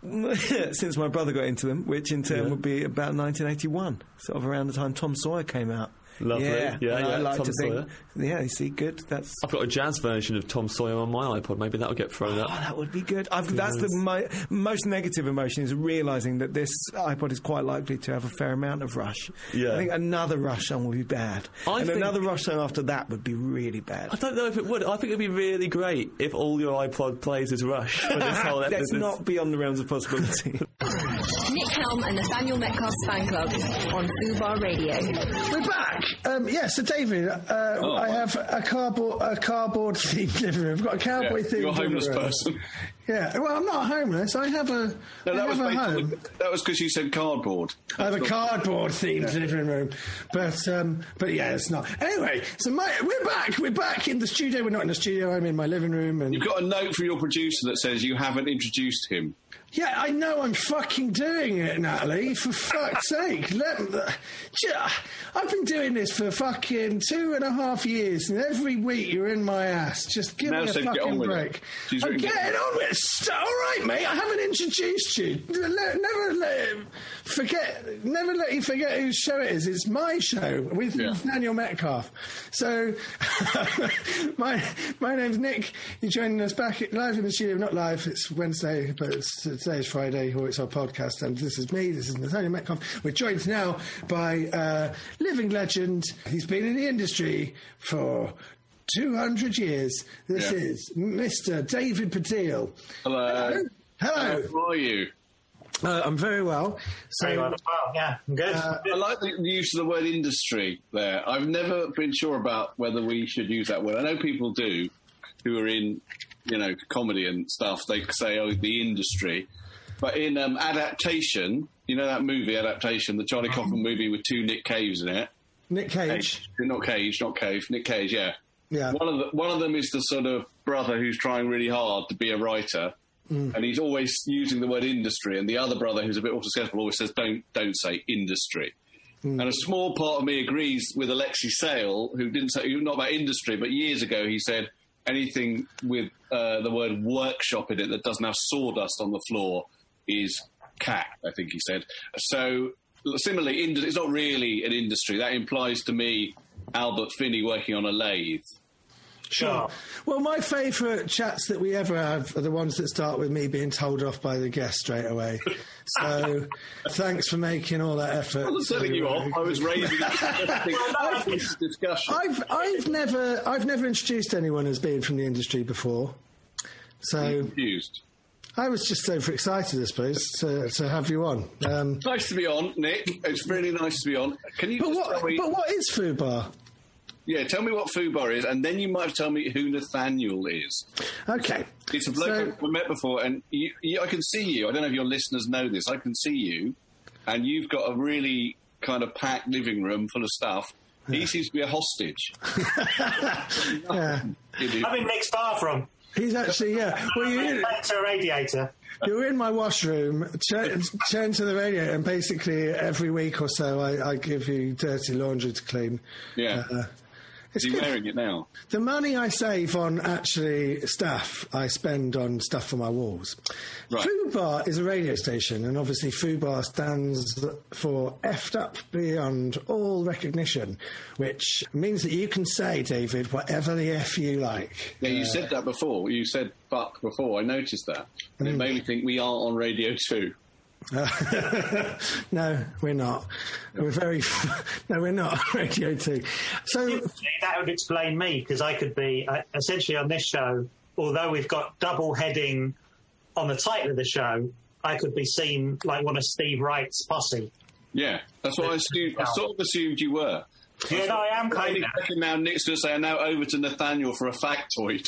Speaker 17: Since my brother got into them, which in turn
Speaker 16: Yeah.
Speaker 17: would be about nineteen eighty-one, sort of around the time Tom Sawyer came out.
Speaker 16: Lovely.
Speaker 17: Yeah,
Speaker 16: Yeah,
Speaker 17: and I
Speaker 16: yeah,
Speaker 17: like
Speaker 16: Tom
Speaker 17: to think,
Speaker 16: Sawyer.
Speaker 17: yeah, you see, good. That's
Speaker 16: I've got a jazz version of Tom Sawyer on my iPod. Maybe that'll get thrown
Speaker 17: oh,
Speaker 16: up.
Speaker 17: that would be good. I've, that's
Speaker 16: Yes.
Speaker 17: the mo- most negative emotion is realizing that this iPod is quite likely to have a fair amount of Rush.
Speaker 16: Yeah.
Speaker 17: I think another Rush song would be bad,
Speaker 16: I
Speaker 17: and
Speaker 16: think-
Speaker 17: another Rush song after that would be really bad.
Speaker 16: I don't know if it would. I think it'd be really great if all your iPod plays is Rush for this whole
Speaker 17: That's
Speaker 16: episode.
Speaker 17: not beyond the realms of possibility.
Speaker 1: Nick Helm and Nathaniel Metcalf's fan club on Fubar Radio.
Speaker 18: We're back. Um, yeah, so David, uh,
Speaker 19: Oh,
Speaker 18: I
Speaker 19: wow.
Speaker 18: have a cardboard, a cardboard themed living room. I've got a cowboy
Speaker 19: Yeah,
Speaker 18: themed
Speaker 19: you're a
Speaker 18: living
Speaker 19: homeless
Speaker 18: room.
Speaker 19: person.
Speaker 18: Yeah, well, I'm not homeless. I have a,
Speaker 19: No,
Speaker 18: I
Speaker 19: that was
Speaker 18: have a
Speaker 19: based on
Speaker 18: home.
Speaker 19: the, that was because you said cardboard.
Speaker 18: I have a cardboard themed living room, but um, but yeah, it's not. Anyway, so my, we're back. We're back in the studio. We're not in the studio. I'm in my living room, and
Speaker 19: You've got a note from your producer that says you haven't introduced him.
Speaker 18: yeah, I know I'm fucking doing it, Natalie. For fuck's sake, let me, I've been doing this for fucking two and a half years, and every week you're in my ass. Just give
Speaker 19: Now
Speaker 18: me a
Speaker 19: said get
Speaker 18: fucking
Speaker 19: on with it.
Speaker 18: break.
Speaker 19: She's
Speaker 18: I'm
Speaker 19: written
Speaker 18: getting
Speaker 19: get-
Speaker 18: on with it. St- all right, mate. I haven't introduced you. Let, never let forget. Never let you forget whose show it is. It's my show with
Speaker 19: Yeah.
Speaker 18: Nathaniel Metcalf. So, my my name's Nick. You're joining us back live in the studio. Not live. It's Wednesday, but it's, today's Friday, or it's our podcast. And this is me. This is Nathaniel Metcalf. We're joined now by uh, living legend. He's been in the industry for two hundred years. This
Speaker 19: Yeah.
Speaker 18: is Mister David Patil.
Speaker 19: Hello.
Speaker 18: Hello.
Speaker 19: How are you?
Speaker 18: Uh, I'm very well. So,
Speaker 20: Very well as well. Yeah, I'm good.
Speaker 18: Uh,
Speaker 19: I like the use of the word industry there. I've never been sure about whether we should use that word. I know people do who are in, you know, comedy and stuff. They say, oh, the industry. But in um, adaptation, you know that movie, Adaptation, the Charlie Kaufman movie with two Nick Caves in it?
Speaker 18: Nick Cage.
Speaker 19: Not Cage, not Cave. Nick Cage, yeah.
Speaker 18: Yeah.
Speaker 19: One of the, one of them is the sort of brother who's trying really hard to be a writer,
Speaker 18: Mm.
Speaker 19: and he's always using the word industry. And the other brother, who's a bit more successful, always says, "Don't don't say industry."
Speaker 18: Mm.
Speaker 19: And a small part of me agrees with Alexi Sale, who didn't say not about industry, but years ago he said anything with uh, the word workshop in it that doesn't have sawdust on the floor is cat. I think he said. So similarly, ind- it's not really an industry. That implies to me Albert Finney working on a lathe.
Speaker 18: Sure. Well, my favourite chats that we ever have are the ones that start with me being told off by the guest straight away. So, thanks for making all that effort.
Speaker 19: I wasn't telling you off. I was raising a discussion.
Speaker 18: I've I've never I've never introduced anyone as being from the industry before. So
Speaker 19: confused.
Speaker 18: I was just overexcited, I suppose, to, to have you on. Um,
Speaker 19: Nice to be on, Nick. It's really nice to be on. Can you
Speaker 18: but
Speaker 19: just
Speaker 18: what
Speaker 19: tell me?
Speaker 18: but what is Fubar?
Speaker 19: Yeah, tell me what Fubar is, and then you might have to tell me who Nathaniel is.
Speaker 18: Okay.
Speaker 19: It's a bloke
Speaker 18: So-
Speaker 19: we met before, and you, you, I can see you. I don't know if your listeners know this. I can see you, and you've got a really kind of packed living room full of stuff. He seems to be a hostage.
Speaker 18: Yeah.
Speaker 19: You do.
Speaker 20: I'm in Nick's bathroom.
Speaker 18: He's actually, yeah. Well, you're
Speaker 20: back to a radiator.
Speaker 18: You're in my washroom, turn, turn to the radiator, and basically every week or so I, I give you dirty laundry to clean.
Speaker 19: Yeah.
Speaker 18: Uh,
Speaker 19: Is he wearing it now?
Speaker 18: The money I save on actually stuff, I spend on stuff for my walls.
Speaker 19: Right.
Speaker 18: Fubar is a radio station, and obviously Fubar stands for effed up beyond all recognition, which means that you can say, David, whatever the F you like.
Speaker 19: Yeah, you
Speaker 18: Uh,
Speaker 19: said that before. You said fuck before. I noticed that. And it made me think we are on Radio two.
Speaker 18: Uh, no, we're not. We're very. No, we're not on Radio two. So
Speaker 20: that would explain me, because I could be uh, essentially on this show. Although we've got double heading on the title of the show, I could be seen like one of Steve Wright's posse.
Speaker 19: Yeah, that's what I assumed. I sort of assumed you were.
Speaker 20: Yeah, no, I am kind of.
Speaker 19: Now Nick's going to say, now over to Nathaniel for a factoid.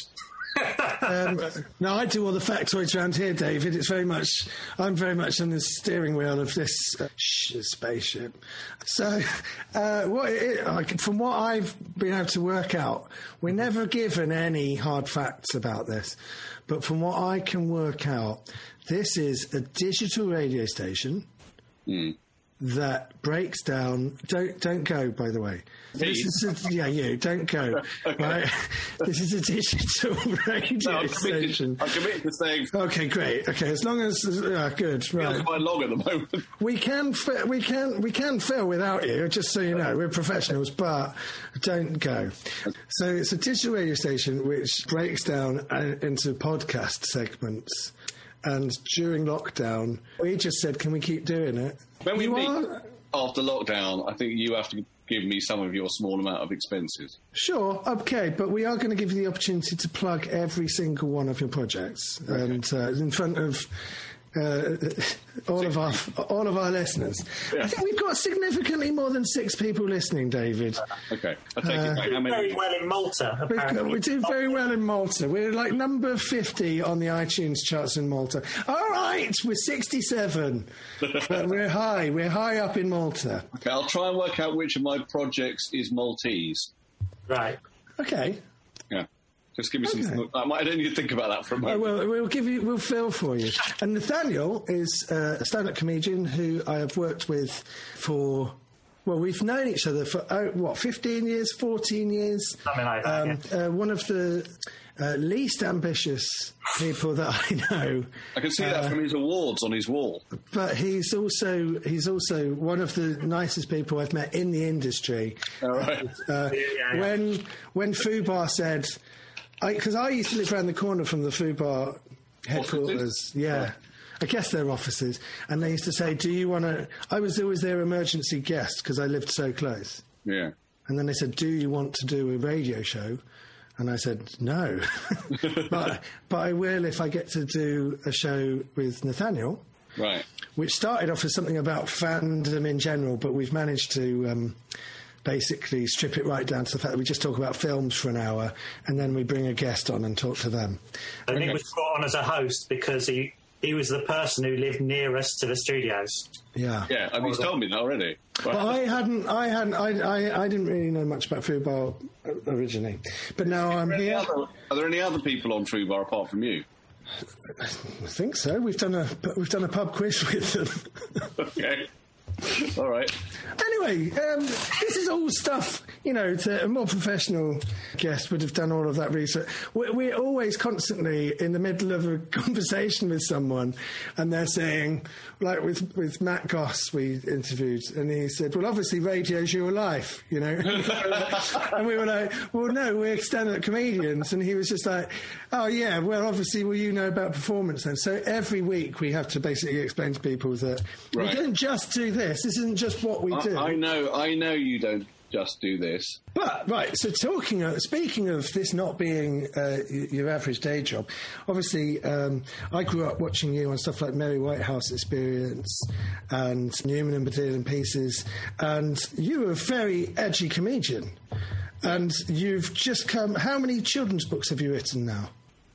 Speaker 18: um, no, I do all the factoids around here, David. It's very much, I'm very much on the steering wheel of this uh, sh- spaceship. So, uh, what it, like, from what I've been able to work out, we're never given any hard facts about this. But from what I can work out, this is a digital radio station
Speaker 19: mm.
Speaker 18: that breaks down. Don't don't go, by the way. This is a, yeah, you don't go. Okay. Right? This is a digital radio
Speaker 19: no, I'm
Speaker 18: station.
Speaker 19: I'm committed to saying.
Speaker 18: Okay, great. Okay, as long as uh, good. Right.
Speaker 19: Quite long at the moment.
Speaker 18: We can fi- we can we can fill without you. Just so you know, we're professionals, but don't go. So it's a digital radio station which breaks down uh, into podcast segments. And during lockdown, we just said, "Can we keep doing it?"
Speaker 19: When we
Speaker 18: you
Speaker 19: meet
Speaker 18: are...
Speaker 19: after lockdown, I think you have to give me some of your small amount of expenses.
Speaker 18: Sure, okay, but we are going to give you the opportunity to plug every single one of your projects, okay. and uh, in front of uh, all of our all of our listeners. Yeah. I think we've got significantly more than six people listening, David.
Speaker 19: Okay, I take
Speaker 18: uh,
Speaker 19: it back. How many?
Speaker 20: Very well in Malta.
Speaker 18: We, we do very well in Malta. We're like number fifty on the iTunes charts in Malta. All right, we're sixty-seven, but we're high. We're high up in Malta.
Speaker 19: Okay, I'll try and work out which of my projects is Maltese.
Speaker 20: Right.
Speaker 18: Okay.
Speaker 19: Yeah. Just give me
Speaker 18: okay.
Speaker 19: some. I might. I don't need to think about that for a moment.
Speaker 18: Oh, well, we'll give you. We'll fill for you. And Nathaniel is uh, a stand-up comedian who I have worked with for. Well, we've known each other for oh, what, fifteen years, fourteen years.
Speaker 20: Something like that.
Speaker 18: Um,
Speaker 20: yeah.
Speaker 18: uh, one of the uh, least ambitious people that I know.
Speaker 19: I can see that
Speaker 18: uh,
Speaker 19: from his awards on his wall.
Speaker 18: But he's also he's also one of the nicest people I've met in the industry.
Speaker 19: All right.
Speaker 18: Uh,
Speaker 20: yeah, yeah.
Speaker 18: When when Fubar said. Because I, I used to live around the corner from the Fubar headquarters. Yeah. Right. I guess their offices. And they used to say, do you want to... I was always their emergency guest because I lived so close.
Speaker 19: Yeah.
Speaker 18: And then they said, do you want to do a radio show? And I said, no. but, but I will if I get to do a show with Nathaniel.
Speaker 19: Right.
Speaker 18: Which started off as something about fandom in general, but we've managed to... Um, basically strip it right down to the fact that we just talk about films for an hour and then we bring a guest on and talk to them.
Speaker 20: And okay. Nick was brought on as a host because he, he was the person who lived nearest to the studios.
Speaker 18: Yeah.
Speaker 19: Yeah, I mean, he's told me that already.
Speaker 18: Right. Well, I hadn't, I hadn't, I, I, I didn't really know much about Fubar originally, but now I'm here.
Speaker 19: Other, are there any other people on Fubar apart from you?
Speaker 18: I think so. We've done a, we've done a pub quiz with them.
Speaker 19: Okay. All right.
Speaker 18: Anyway, um, this is all stuff, you know, to a more professional guest would have done all of that research. We're, we're always constantly in the middle of a conversation with someone and they're saying, like with, with Matt Goss we interviewed, and he said, well, obviously radio's your life, you know. And we were like, well, no, we're stand-up comedians. And he was just like, oh, yeah, well, obviously, well, you know about performance then. So every week we have to basically explain to people that right. we don't just do this. This isn't just what we
Speaker 19: I,
Speaker 18: do.
Speaker 19: I know, I know you don't just do this.
Speaker 18: But, right, so talking of, speaking of this not being uh, your average day job, obviously um, I grew up watching you on stuff like Mary Whitehouse Experience and Newman and Baddiel and Pieces, and you were a very edgy comedian. And you've just come... How many children's books have you written now?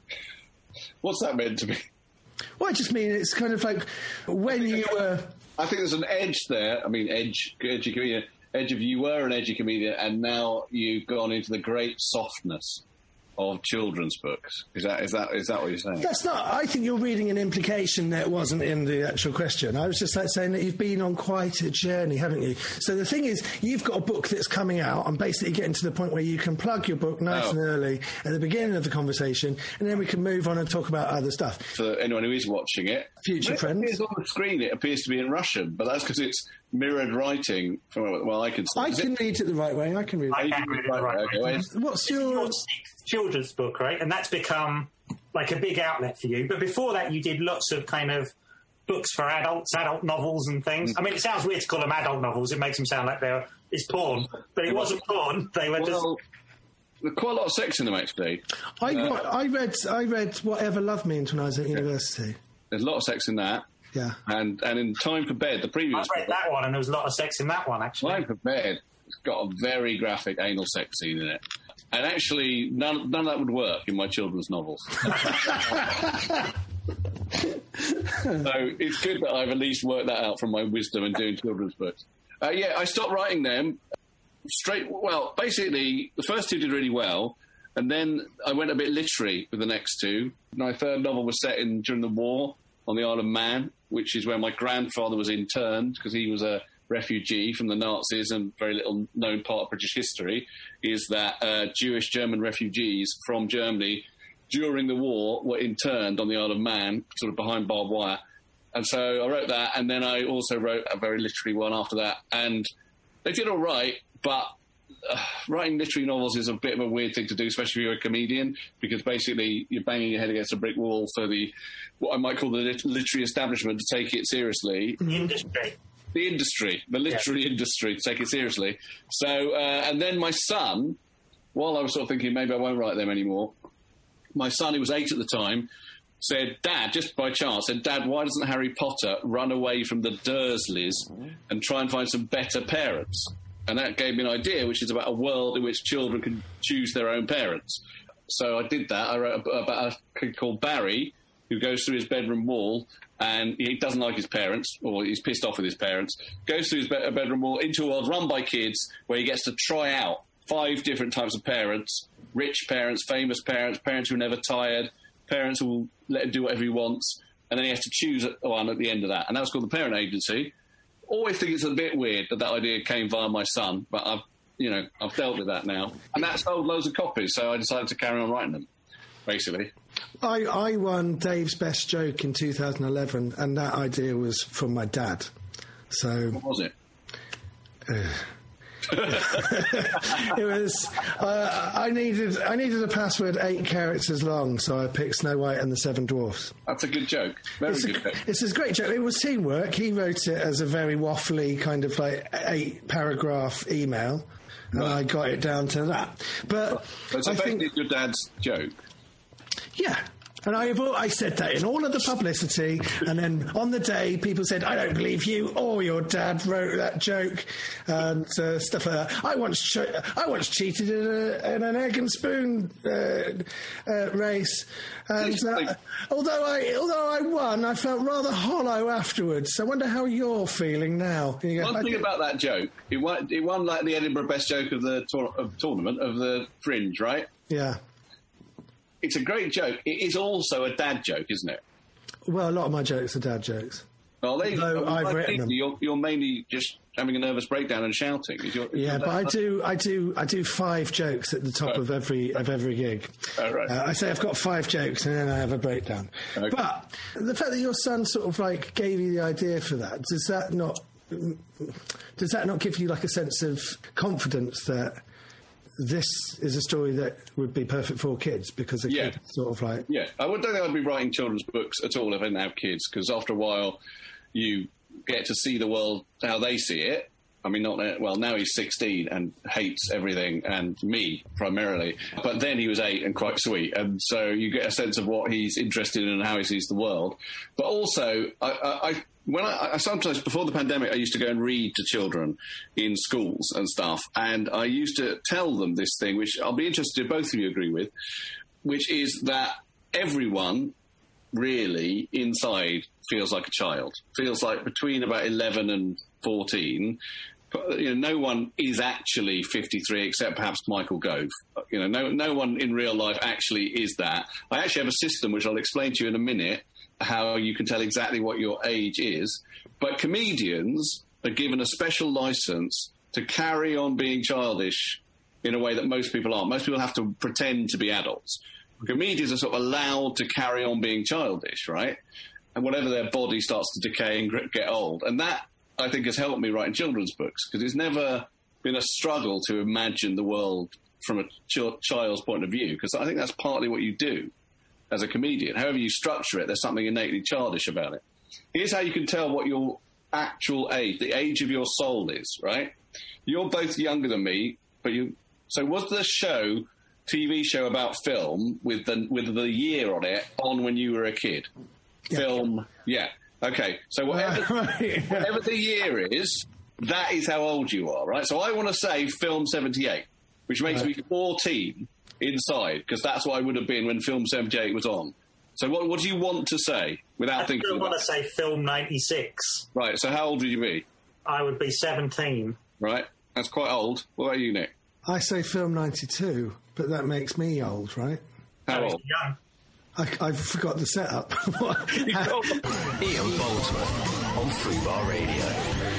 Speaker 19: What's that meant to be?
Speaker 18: Well, I just mean it's kind of like when you were...
Speaker 19: I think there's an edge there. I mean, edge, edgy comedian. Edge of you were an edgy comedian, and now you've gone into the great softness. of children's books. Is that is that is that what you're saying?
Speaker 18: That's not. I think you're reading an implication that wasn't in the actual question. I was just like saying that you've been on quite a journey, haven't you? So the thing is, you've got a book that's coming out. I'm basically getting to the point where you can plug your book nice
Speaker 19: Oh.
Speaker 18: and early at the beginning of the conversation, and then we can move on and talk about other stuff.
Speaker 19: For anyone who is watching it,
Speaker 18: Future
Speaker 19: when it
Speaker 18: friends.
Speaker 19: appears on the screen, it appears to be in Russian, but that's because it's mirrored writing. From well, I can see.
Speaker 18: I
Speaker 19: Is
Speaker 18: can
Speaker 19: it-
Speaker 18: read it the right way. I can read
Speaker 20: I
Speaker 18: it.
Speaker 20: can read it the right
Speaker 19: Okay,
Speaker 20: way.
Speaker 19: wait.
Speaker 18: What's your
Speaker 20: children's book, right? And that's become like a big outlet for you. But before that, you did lots of kind of books for adults, adult novels and things. I mean, it sounds weird to call them adult novels. It makes them sound like they're it's porn, but it wasn't porn. They were
Speaker 19: well, there's quite a lot of sex in them, actually.
Speaker 18: I,
Speaker 19: Uh,
Speaker 18: wa- I read I read Whatever Love Means when I was at university.
Speaker 19: There's a lot of sex in that.
Speaker 18: Yeah.
Speaker 19: And and in Time for Bed, the previous
Speaker 20: I read that one, and there was a lot of sex in that one, actually.
Speaker 19: Time for Bed, it's got a very graphic anal sex scene in it. And actually, none, none of that would work in my children's novels. So it's good that I've at least worked that out from my wisdom in doing children's books. Uh, yeah, I stopped writing them straight. Well, basically, the first two did really well, and then I went a bit literary with the next two. My third novel was set in during the war on the Isle of Man, which is where my grandfather was interned because he was a refugee from the Nazis, and very little known part of British history is that uh, Jewish German refugees from Germany during the war were interned on the Isle of Man, sort of behind barbed wire. And so I wrote that, and then I also wrote a very literary one after that, and they did all right, but uh, writing literary novels is a bit of a weird thing to do, especially if you're a comedian, because basically you're banging your head against a brick wall for the what I might call the lit- literary establishment to take it seriously.
Speaker 20: The industry.
Speaker 19: The industry, the literary yeah. industry, to take it seriously. So, uh, and then my son, while I was sort of thinking maybe I won't write them anymore, my son, who was eight at the time, said, Dad, just by chance, said, Dad, why doesn't Harry Potter run away from the Dursleys and try and find some better parents? And that gave me an idea, which is about a world in which children can choose their own parents. So I did that. I wrote about a kid called Barry, who goes through his bedroom wall, and he doesn't like his parents, or he's pissed off with his parents, goes through his be- bedroom wall into a world run by kids where he gets to try out five different types of parents: rich parents, famous parents, parents who are never tired, parents who will let him do whatever he wants, and then he has to choose one at the end of that. And that was called The Parent Agency. Always think it's a bit weird that that idea came via my son, but I've, you know, I've dealt with that now. And that sold loads of copies, so I decided to carry on writing them, basically.
Speaker 18: I, I won Dave's Best Joke in two thousand eleven, and that idea was from my dad. So
Speaker 19: what was it?
Speaker 18: Uh, it was. Uh, I needed. I needed a password eight characters long, so I picked Snow White and the Seven Dwarfs.
Speaker 19: That's a good joke. Very
Speaker 18: it's
Speaker 19: good
Speaker 18: a,
Speaker 19: joke.
Speaker 18: It's a great joke. It was teamwork. He wrote it as a very waffly kind of like eight paragraph email, and right. I got it down to that. But
Speaker 19: so it's
Speaker 18: I think
Speaker 19: your dad's joke.
Speaker 18: Yeah. And I, I said that in all of the publicity, and then on the day, people said, I don't believe you, or your dad wrote that joke, and uh, stuff like that. I once, cho- I once cheated in, a, in an egg and spoon uh, uh, race, and uh, although I although I won, I felt rather hollow afterwards. I wonder how you're feeling now. You
Speaker 19: One
Speaker 18: go,
Speaker 19: thing
Speaker 18: I,
Speaker 19: about that joke, it won, it won like the Edinburgh Best Joke of the tour- of tournament, of the Fringe, right?
Speaker 18: Yeah.
Speaker 19: It's a great joke. It is also a dad joke, isn't it?
Speaker 18: Well, a lot of my jokes are dad jokes.
Speaker 19: Well, they,
Speaker 18: Though
Speaker 19: well,
Speaker 18: I've
Speaker 19: like
Speaker 18: written them.
Speaker 19: You're, you're mainly just having a nervous breakdown and shouting. Is your, is
Speaker 18: Yeah,
Speaker 19: your
Speaker 18: but I
Speaker 19: dad-
Speaker 18: do, I do, I do five jokes at the top
Speaker 19: Oh.
Speaker 18: of every of every gig.
Speaker 19: Oh, right.
Speaker 18: Uh, I say I've got five jokes and then I have a breakdown.
Speaker 19: Okay.
Speaker 18: But the fact that your son sort of like gave you the idea for that, does that not does that not give you like a sense of confidence that this is a story that would be perfect for kids because a
Speaker 19: Yeah.
Speaker 18: kid sort of like
Speaker 19: Yeah, I would- don't think I'd be writing children's books at all if I didn't have kids, because after a while you get to see the world how they see it. I mean, not well, now he's sixteen and hates everything and me primarily. But then he was eight and quite sweet. And so you get a sense of what he's interested in and how he sees the world. But also, I, I, I when I, I sometimes, before the pandemic, I used to go and read to children in schools and stuff. And I used to tell them this thing, which I'll be interested if both of you agree with, which is that everyone really inside feels like a child, feels like between about eleven and fourteen, you know, no one is actually fifty-three except perhaps Michael Gove. You know, no, no one in real life actually is that. I actually have a system which I'll explain to you in a minute how you can tell exactly what your age is. But comedians are given a special license to carry on being childish in a way that most people aren't. Most people have to pretend to be adults. Comedians are sort of allowed to carry on being childish, right? And whatever their body starts to decay and get old. And that, I think, has helped me write children's books, because it's never been a struggle to imagine the world from a ch- child's point of view, because I think that's partly what you do as a comedian. However you structure it, there's something innately childish about it. Here's how you can tell what your actual age, the age of your soul is, right? You're both younger than me, but you... So was the show, T V show about film, with the with the year on it, on when you were a kid? Yeah. Film, yeah. Okay, so whatever, whatever the year is, that is how old you are, right? So I want to say film seventy-eight, which makes right. me fourteen inside, because that's what I would have been when film seventy-eight was on. So what, what do you want to say without
Speaker 20: I
Speaker 19: thinking
Speaker 20: I want
Speaker 19: about
Speaker 20: to say film ninety-six.
Speaker 19: Right, so how old would you be?
Speaker 20: I would be seventeen.
Speaker 19: Right, that's quite old. What about you, Nick?
Speaker 18: I say film ninety-two, but that makes me old, right?
Speaker 19: How old?
Speaker 20: Young.
Speaker 18: I, I forgot the setup.
Speaker 6: Ian Boldsworth on Fubar Radio.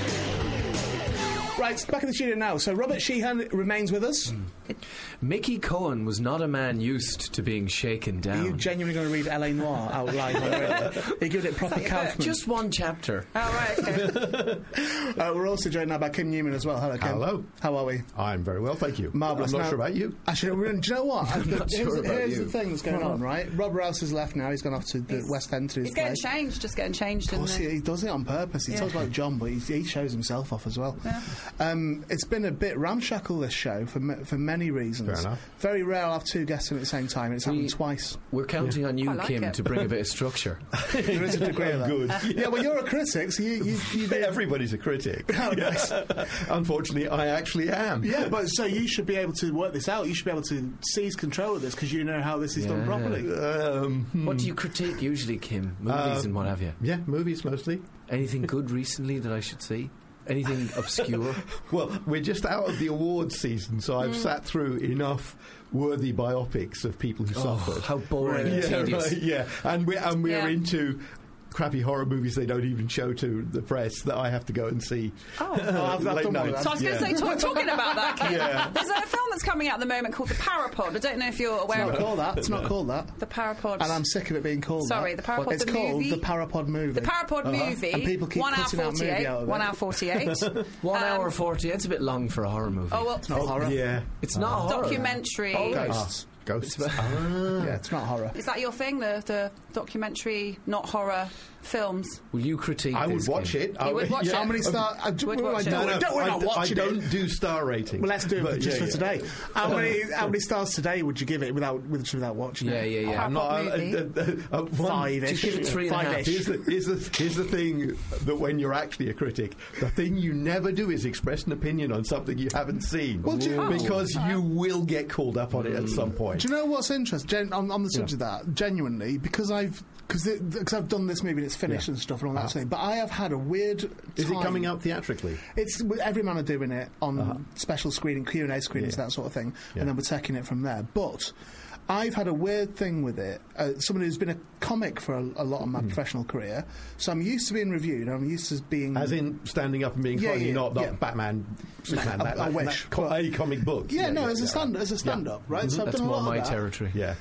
Speaker 21: Right, back in the studio now. So Robert Sheehan remains with us.
Speaker 22: Mm. Mickey Cohen was not a man used to being shaken down.
Speaker 21: Are you genuinely going to read L A Noire out loud? Are you giving it proper Kaufman?
Speaker 22: Just one chapter.
Speaker 10: Oh, right, okay.
Speaker 21: uh, we're also joined now by Kim Newman as well. Hello, Kim.
Speaker 23: Hello.
Speaker 21: How are we?
Speaker 23: I'm very well, thank you.
Speaker 21: Marvellous.
Speaker 23: I'm not
Speaker 21: now,
Speaker 23: sure about you.
Speaker 21: Actually, we're in, do you know what?
Speaker 23: I'm not
Speaker 21: here's
Speaker 23: sure about
Speaker 21: here's
Speaker 23: you.
Speaker 21: the thing that's going on, right? Rob Rouse has left now. He's gone off to the
Speaker 10: He's-
Speaker 21: West End to his
Speaker 10: He's getting
Speaker 21: play.
Speaker 10: changed, just getting changed.
Speaker 21: Of course,
Speaker 10: isn't
Speaker 21: he, he does it on purpose. He
Speaker 10: Yeah.
Speaker 21: talks about John, but he, he shows himself off as well.
Speaker 10: Yeah.
Speaker 21: Um, it's been a bit ramshackle, this show, for ma- for many reasons.
Speaker 23: Fair enough.
Speaker 21: Very rare I'll have two guests in at the same time, and it's happened twice.
Speaker 22: We're counting on you,
Speaker 10: Quite like
Speaker 22: Kim,
Speaker 10: it.
Speaker 22: to bring a bit of structure.
Speaker 21: There is a degree of that.
Speaker 23: Good.
Speaker 21: Yeah, well, you're a critic, so you... you, you
Speaker 23: Everybody's a critic.
Speaker 21: Oh, nice.
Speaker 23: Unfortunately, I actually am.
Speaker 21: Yeah, but so you should be able to work this out. You should be able to seize control of this, because you know how this is done
Speaker 22: Yeah.
Speaker 21: properly.
Speaker 23: Um, hmm.
Speaker 22: What do you critique usually, Kim? Movies
Speaker 23: Uh,
Speaker 22: and what have you?
Speaker 23: Yeah, movies mostly.
Speaker 22: Anything good recently that I should see? Anything obscure?
Speaker 23: Well, we're just out of the awards season, so I've
Speaker 10: Mm.
Speaker 23: sat through enough worthy biopics of people who
Speaker 22: Oh,
Speaker 23: suffered.
Speaker 22: how boring and
Speaker 23: yeah,
Speaker 22: tedious.
Speaker 23: right, yeah, and we're and we're
Speaker 10: Yeah.
Speaker 23: into crappy horror movies they don't even show to the press that I have to go and see.
Speaker 10: Oh,
Speaker 21: I've- I've
Speaker 23: late
Speaker 21: done one of
Speaker 23: nights.
Speaker 10: So I was going to
Speaker 23: Yeah.
Speaker 10: say, talk, talking about that, Kim,
Speaker 23: Yeah.
Speaker 10: there's a film that's coming out at the moment called The Parapod. I don't know if you're aware
Speaker 21: It's
Speaker 10: of
Speaker 21: not
Speaker 10: it.
Speaker 21: called that. It's not called that.
Speaker 10: The Parapod.
Speaker 21: And I'm sick of it being called
Speaker 10: Sorry,
Speaker 21: that.
Speaker 10: The Parapod,
Speaker 21: It's
Speaker 10: the
Speaker 21: called
Speaker 10: movie.
Speaker 21: The Parapod Movie.
Speaker 10: The Parapod
Speaker 21: Uh-huh.
Speaker 10: movie.
Speaker 21: And people keep
Speaker 10: one hour
Speaker 21: cutting out movie
Speaker 10: forty-eight.
Speaker 21: out of
Speaker 10: One
Speaker 21: it.
Speaker 10: hour forty-eight.
Speaker 22: One
Speaker 10: Um,
Speaker 22: hour forty. It's a bit long for a horror movie.
Speaker 10: Oh well,
Speaker 21: It's not horror.
Speaker 23: Yeah,
Speaker 22: It's not horror.
Speaker 10: documentary.
Speaker 21: Oh, ghosts.
Speaker 23: ghosts.
Speaker 21: Yeah, it's not horror.
Speaker 10: Is that your thing? The the documentary, not horror films.
Speaker 22: Will you critique
Speaker 23: I would
Speaker 22: this,
Speaker 23: watch
Speaker 22: Kim?
Speaker 23: it. I
Speaker 10: You would watch it?
Speaker 21: How many stars? I do,
Speaker 10: Would
Speaker 21: well,
Speaker 10: watch
Speaker 21: I
Speaker 10: it.
Speaker 21: don't,
Speaker 23: No, no,
Speaker 21: don't, we're
Speaker 23: I,
Speaker 21: not
Speaker 23: d- I
Speaker 21: watching
Speaker 23: don't
Speaker 21: it.
Speaker 23: do star rating.
Speaker 21: Well, let's do it
Speaker 23: But,
Speaker 21: just
Speaker 23: yeah,
Speaker 21: for
Speaker 23: yeah.
Speaker 21: today. How many how many stars today would you give it without with, without watching
Speaker 22: Yeah,
Speaker 21: it?
Speaker 22: yeah, yeah.
Speaker 23: I'm not.
Speaker 10: Parapod
Speaker 23: uh,
Speaker 10: movie.
Speaker 23: uh, uh, uh, one-
Speaker 21: Five-ish.
Speaker 22: Just give it three and a half.
Speaker 21: Five-ish.
Speaker 23: Here's the, here's, the, here's the thing that when you're actually a critic, the thing you never do is express an opinion on something you haven't seen.
Speaker 21: Well, do you-
Speaker 23: because you will get called up on it at some point.
Speaker 21: Do you know what's interesting Gen- on, on the subject of that? Genuinely, because I've because because I've done this movie and it's finished
Speaker 23: Yeah.
Speaker 21: and stuff and all that
Speaker 23: Uh-huh.
Speaker 21: sort of thing. But I have had a weird.
Speaker 23: Is it
Speaker 21: time.
Speaker 23: coming out theatrically?
Speaker 21: It's every man are doing it on
Speaker 23: Uh-huh.
Speaker 21: special screening, Q and A screenings,
Speaker 23: Yeah.
Speaker 21: that sort of thing,
Speaker 23: Yeah.
Speaker 21: and then we're taking it from there. But I've had a weird thing with it. Uh, someone who's been a comic for a, a lot of my professional career, so I'm used to being reviewed. I'm used to being
Speaker 23: As in standing up and being
Speaker 21: Yeah,
Speaker 23: funny,
Speaker 21: yeah,
Speaker 23: not, not
Speaker 21: yeah.
Speaker 23: Batman, Superman,
Speaker 21: I-
Speaker 23: that,
Speaker 21: I
Speaker 23: that,
Speaker 21: wish,
Speaker 23: that co- a comic book.
Speaker 21: Yeah, no, as a stand as a stand up, right? So I've
Speaker 22: That's
Speaker 21: done a
Speaker 22: more
Speaker 21: lot
Speaker 22: my
Speaker 21: of that.
Speaker 22: territory.
Speaker 23: Yeah.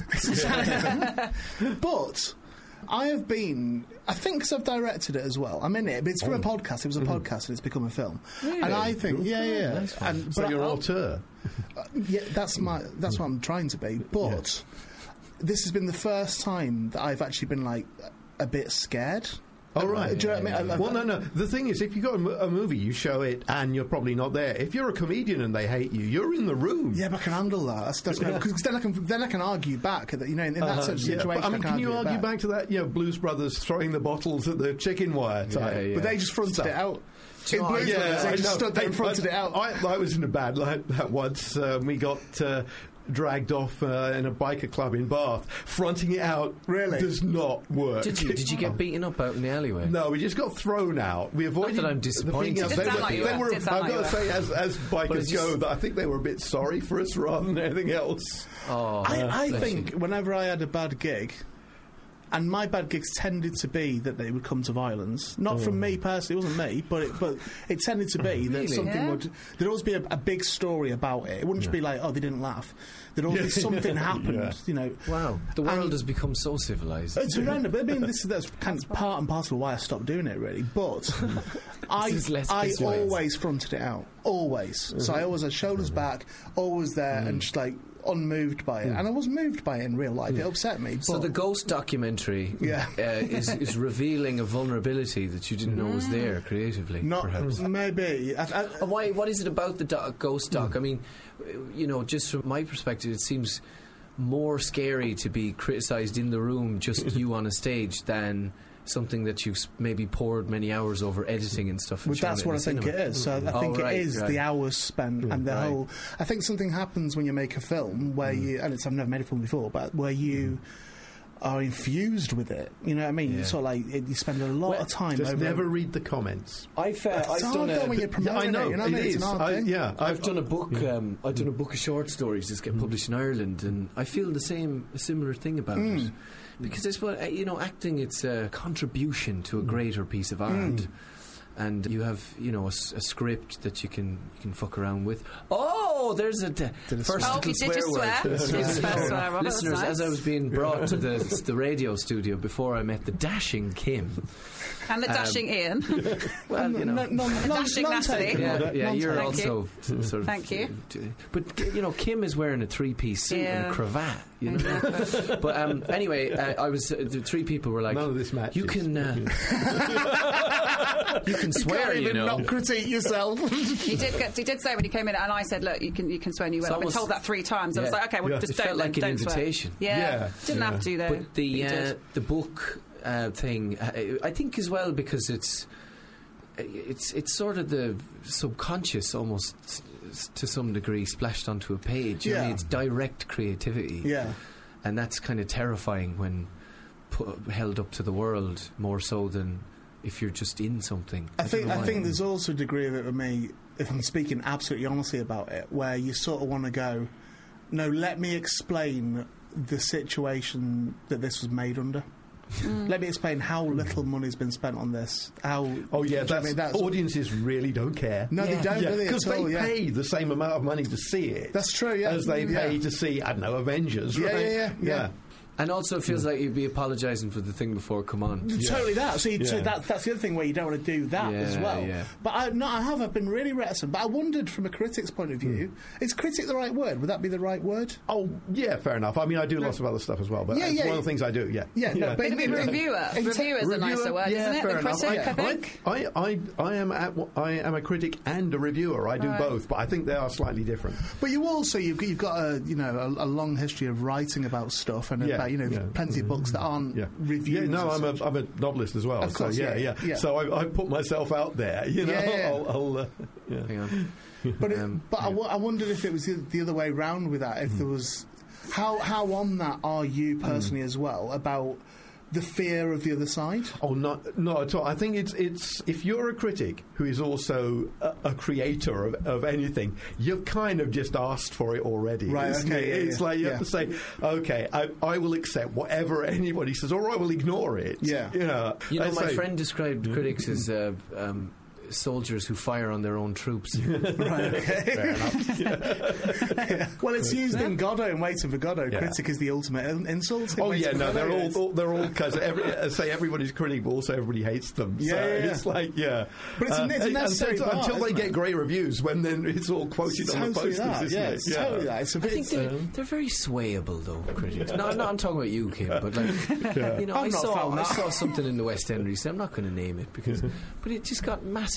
Speaker 21: But I have been, I think, because I've directed it as well. I'm in it, but it's for a podcast. It was a podcast, and it's become a film.
Speaker 23: Really?
Speaker 21: And I think, yeah, yeah.
Speaker 23: Nice one.
Speaker 21: and
Speaker 23: So
Speaker 21: but
Speaker 23: you're
Speaker 21: I-
Speaker 23: auteur.
Speaker 21: Uh, yeah, that's my that's what I'm trying to be. But this has been the first time that I've actually been like a bit scared.
Speaker 23: Oh, right.
Speaker 21: Do you know what I mean? I- I-
Speaker 23: Well, no, no. The thing is, if you got a, mo- a movie, you show it, and you're probably not there. If you're a comedian and they hate you, you're in the room.
Speaker 21: Yeah, but I can handle that. That's, that's
Speaker 23: Yeah.
Speaker 21: because then I can then I can argue back. That you know, in, in that
Speaker 23: Uh-huh,
Speaker 21: sort of
Speaker 23: yeah.
Speaker 21: situation,
Speaker 23: But, I mean,
Speaker 21: can,
Speaker 23: can you
Speaker 21: argue,
Speaker 23: argue back. to that? You know, Blues Brothers throwing the bottles at the chicken wire type.
Speaker 22: Yeah, yeah.
Speaker 21: But they just fronted
Speaker 23: Stuff.
Speaker 21: it out.
Speaker 23: Do you
Speaker 21: In
Speaker 23: know,
Speaker 21: Blues
Speaker 23: yeah,
Speaker 21: Brothers, they
Speaker 23: I
Speaker 21: just
Speaker 23: know.
Speaker 21: stood there and
Speaker 23: Hey,
Speaker 21: fronted
Speaker 23: I,
Speaker 21: it out.
Speaker 23: I, I was in a bad like that once. Uh, we got. Uh, dragged off uh, in a biker club in Bath. Fronting it out
Speaker 21: really
Speaker 23: does not work.
Speaker 22: Did you? Did you get beaten up out in the alleyway?
Speaker 23: No, we just got thrown out. We avoided.
Speaker 22: Not that I'm disappointed.
Speaker 23: The
Speaker 22: It did
Speaker 23: they
Speaker 22: sound
Speaker 23: were,
Speaker 22: like you
Speaker 23: they
Speaker 22: were.
Speaker 23: were
Speaker 22: It did sound
Speaker 23: I've
Speaker 22: like
Speaker 23: got to
Speaker 22: you
Speaker 23: say, as, as bikers
Speaker 22: just-
Speaker 23: go, that I think they were a bit sorry for us rather than anything else.
Speaker 22: Oh,
Speaker 21: I, I think whenever I had a bad gig, and my bad gigs tended to be that they would come to violence. Not
Speaker 23: Oh.
Speaker 21: from me personally, it wasn't me, but it, but it tended to be that
Speaker 22: Really?
Speaker 21: something
Speaker 22: Yeah.
Speaker 21: would. There'd always be a, a big story about it. It wouldn't just be like, oh, they didn't laugh. There'd always be something happened,
Speaker 22: Yeah.
Speaker 21: you know.
Speaker 22: Wow, the world
Speaker 21: And-
Speaker 22: has become so civilised.
Speaker 21: It's horrendous. But I mean, this is that's kind of part and parcel of why I stopped doing it, really. But I,
Speaker 22: This is less
Speaker 21: I
Speaker 22: business.
Speaker 21: always fronted it out, always. So I always had shoulders back, always there, and just like unmoved by it. And I was moved by it in real life. It upset me.
Speaker 22: So
Speaker 21: but-
Speaker 22: the Ghost documentary
Speaker 21: Yeah.
Speaker 22: uh, is, is revealing a vulnerability that you didn't know was there creatively.
Speaker 21: Not
Speaker 22: perhaps.
Speaker 21: maybe. I, I,
Speaker 22: And why? What is it about the doc, Ghost doc? I mean, you know, just from my perspective, it seems more scary to be criticised in the room, just you on a stage, than something that you've s- maybe poured many hours over editing and stuff. And
Speaker 21: Well,
Speaker 22: shown
Speaker 21: that's
Speaker 22: it in
Speaker 21: what I
Speaker 22: the
Speaker 21: think
Speaker 22: cinema.
Speaker 21: it is. So I
Speaker 22: Oh,
Speaker 21: think
Speaker 22: right,
Speaker 21: it is
Speaker 22: right.
Speaker 21: the hours spent and the
Speaker 22: Right.
Speaker 21: whole. I think something happens when you make a film where you, and it's I've never made a film before, but where you are infused with it. You know what I mean?
Speaker 23: Yeah.
Speaker 21: It's sort of like it, you spend a lot of time.
Speaker 23: Just
Speaker 21: over
Speaker 23: never read the comments.
Speaker 22: I've, uh,
Speaker 21: It's
Speaker 22: I've
Speaker 21: hard
Speaker 22: done
Speaker 21: though
Speaker 22: a,
Speaker 21: when you're promoting
Speaker 23: I know,
Speaker 21: it. You know what I
Speaker 23: it
Speaker 21: mean? It's
Speaker 23: is.
Speaker 21: an hard
Speaker 23: I-
Speaker 21: thing.
Speaker 23: yeah,
Speaker 22: I've done a book.
Speaker 23: Yeah.
Speaker 22: Um, I've done a book of short stories that's get published in Ireland, and I feel the same, a similar thing about it. Because it's what uh, you know, acting. It's a contribution to a greater piece of art, and you have you know a, s- a script that you can you can fuck around with. Oh, there's a d- first
Speaker 10: Oh,
Speaker 22: little
Speaker 10: you did just
Speaker 22: word.
Speaker 10: swear. Did you just swear, swear, Robert? That's
Speaker 22: Listeners,
Speaker 10: nice.
Speaker 22: as I was being brought to the the radio studio before I met the dashing Kim.
Speaker 10: And the
Speaker 22: Um,
Speaker 10: dashing Ian.
Speaker 22: Well, you know.
Speaker 21: No, no,
Speaker 10: And the
Speaker 21: non-
Speaker 10: dashing
Speaker 21: non-taken.
Speaker 10: Natalie.
Speaker 22: Yeah, yeah, you're
Speaker 10: Thank
Speaker 22: also
Speaker 10: you.
Speaker 22: s- sort of.
Speaker 10: Thank you.
Speaker 22: But you know, Kim is wearing a three-piece suit and
Speaker 10: Yeah.
Speaker 22: a cravat. You know. But um, anyway, uh, I was. Uh, the three people were like,
Speaker 23: None of this matches.
Speaker 22: "You can, uh, you can swear,
Speaker 21: Can't
Speaker 22: you
Speaker 21: even
Speaker 22: know."
Speaker 21: not critique yourself.
Speaker 10: He did. Get, he did say when he came in, and I said, "Look, you can you can swear." And you went.
Speaker 22: So
Speaker 10: I've been
Speaker 22: almost-
Speaker 10: told that three times. I was
Speaker 22: Yeah.
Speaker 10: like, "Okay, well,
Speaker 23: Yeah.
Speaker 10: just
Speaker 22: It
Speaker 10: don't."
Speaker 22: felt like
Speaker 10: then,
Speaker 22: an
Speaker 10: don't swear.
Speaker 22: invitation.
Speaker 10: Yeah,
Speaker 23: Yeah.
Speaker 10: didn't
Speaker 23: Yeah.
Speaker 10: have to though.
Speaker 22: But the
Speaker 10: You
Speaker 22: uh,
Speaker 10: did.
Speaker 22: the book uh, thing, uh, I think as well because it's it's it's sort of the subconscious almost s- to some degree splashed onto a page. You know,
Speaker 21: Yeah.
Speaker 22: it's direct creativity.
Speaker 21: Yeah.
Speaker 22: And that's kind of terrifying when put, held up to the world more so than if you're just in something.
Speaker 21: I
Speaker 22: don't
Speaker 21: think
Speaker 22: know
Speaker 21: I
Speaker 22: why.
Speaker 21: think there's also a degree of it with me, if I'm speaking absolutely honestly about it, where you sort of want to go, no, let me explain the situation that this was made under. Let me explain how little money's been spent on this. How?
Speaker 23: Oh yeah,
Speaker 21: do you know what I
Speaker 23: that's,
Speaker 21: mean? That's-
Speaker 23: audiences really don't care.
Speaker 21: No, they don't, do they,
Speaker 23: Because
Speaker 21: at
Speaker 23: they
Speaker 21: all, yeah.
Speaker 23: pay the same amount of money to see it.
Speaker 21: That's true, yeah.
Speaker 23: As they
Speaker 21: Yeah.
Speaker 23: pay to see, I don't know, Avengers.
Speaker 21: Yeah,
Speaker 23: right?
Speaker 21: yeah, yeah, yeah.
Speaker 22: And also, it feels like you'd be apologising for the thing before. Come on,
Speaker 21: Totally that. So, you, so
Speaker 23: Yeah.
Speaker 21: that, that's the other thing where you don't want to do that as
Speaker 22: Yeah,
Speaker 21: well.
Speaker 22: yeah.
Speaker 21: But I, no, I have. I've been really reticent. But I wondered, from a critic's point of view, is critic the right word? Would that be the right word?
Speaker 23: Oh, yeah, fair enough. I mean, I do lots of other stuff as well, but
Speaker 21: Yeah,
Speaker 23: it's
Speaker 21: yeah.
Speaker 23: one of the things I do. Yeah,
Speaker 21: Yeah, no, but
Speaker 10: Maybe
Speaker 21: in-
Speaker 10: reviewer.
Speaker 21: in-
Speaker 10: Reviewer's a nicer
Speaker 23: Reviewer,
Speaker 10: word,
Speaker 23: yeah,
Speaker 10: isn't it?
Speaker 23: fair
Speaker 10: The
Speaker 23: enough.
Speaker 10: critic, I,
Speaker 23: I,
Speaker 10: think.
Speaker 23: I, I, I am at, I am a critic and a reviewer. I do
Speaker 10: Right.
Speaker 23: both, but I think they are slightly different.
Speaker 21: But you also you've got, you've got a you know a, a long history of writing about stuff and
Speaker 23: Yeah,
Speaker 21: about you know
Speaker 23: yeah.
Speaker 21: plenty of books that aren't
Speaker 23: Yeah,
Speaker 21: reviews.
Speaker 23: yeah. No,
Speaker 21: and
Speaker 23: I'm
Speaker 21: such.
Speaker 23: a, I'm a novelist as well.
Speaker 21: Of course,
Speaker 23: so, yeah,
Speaker 21: yeah,
Speaker 23: yeah,
Speaker 21: yeah.
Speaker 23: So I, I put myself out there. You know,
Speaker 21: Yeah, yeah.
Speaker 23: I'll, I'll uh, yeah.
Speaker 22: hang on.
Speaker 21: But it,
Speaker 22: Um,
Speaker 21: but I, w- I wondered if it was the, the other way round with that. If
Speaker 23: Hmm.
Speaker 21: there was how how on that are you personally as well about the fear of the other side?
Speaker 23: Oh, not not at all. I think it's it's if you're a critic who is also a, a creator of, of anything, you've kind of just asked for it already.
Speaker 21: Right,
Speaker 23: isn't
Speaker 21: okay,
Speaker 23: it?
Speaker 21: yeah,
Speaker 23: it's
Speaker 21: yeah,
Speaker 23: like you
Speaker 21: yeah.
Speaker 23: have to say, okay, I, I will accept whatever anybody says, or I will ignore it.
Speaker 21: Yeah.
Speaker 23: you know.
Speaker 22: You know,
Speaker 23: I
Speaker 22: my
Speaker 23: say-
Speaker 22: friend described critics as uh, um, soldiers who fire on their own troops.
Speaker 21: Right, okay.
Speaker 23: Fair enough.
Speaker 21: Yeah. Well, it's used in Godot and Waiting for Godot.
Speaker 23: Yeah.
Speaker 21: Critic is the ultimate in- insult. in
Speaker 23: Oh
Speaker 21: Waiting
Speaker 23: yeah,
Speaker 21: for
Speaker 23: no,
Speaker 21: Godot,
Speaker 23: they're
Speaker 21: yeah,
Speaker 23: all,
Speaker 21: it's-
Speaker 23: all they're all because every uh, say everybody's critic, but also everybody hates them.
Speaker 21: Yeah,
Speaker 23: so
Speaker 21: yeah, yeah.
Speaker 23: it's like yeah,
Speaker 21: But it's a- it's a
Speaker 23: and- and
Speaker 21: necessary
Speaker 23: until,
Speaker 21: part,
Speaker 23: until they
Speaker 21: isn't
Speaker 23: get
Speaker 21: it?
Speaker 23: great reviews. When then it's all quoted on the
Speaker 21: Totally
Speaker 23: posters,
Speaker 21: that,
Speaker 23: isn't
Speaker 21: yeah,
Speaker 23: it?
Speaker 21: it's totally that. It's a
Speaker 22: I
Speaker 21: bit.
Speaker 22: think they're,
Speaker 23: Um,
Speaker 22: they're very swayable, though, critics. No, no, I'm talking about you, Kim. But like,
Speaker 23: Yeah.
Speaker 22: you know,
Speaker 21: I've
Speaker 22: I
Speaker 21: not
Speaker 22: saw
Speaker 21: found
Speaker 22: I
Speaker 21: that.
Speaker 22: saw something in the West End recently. I'm not going to name it because, but it just got massive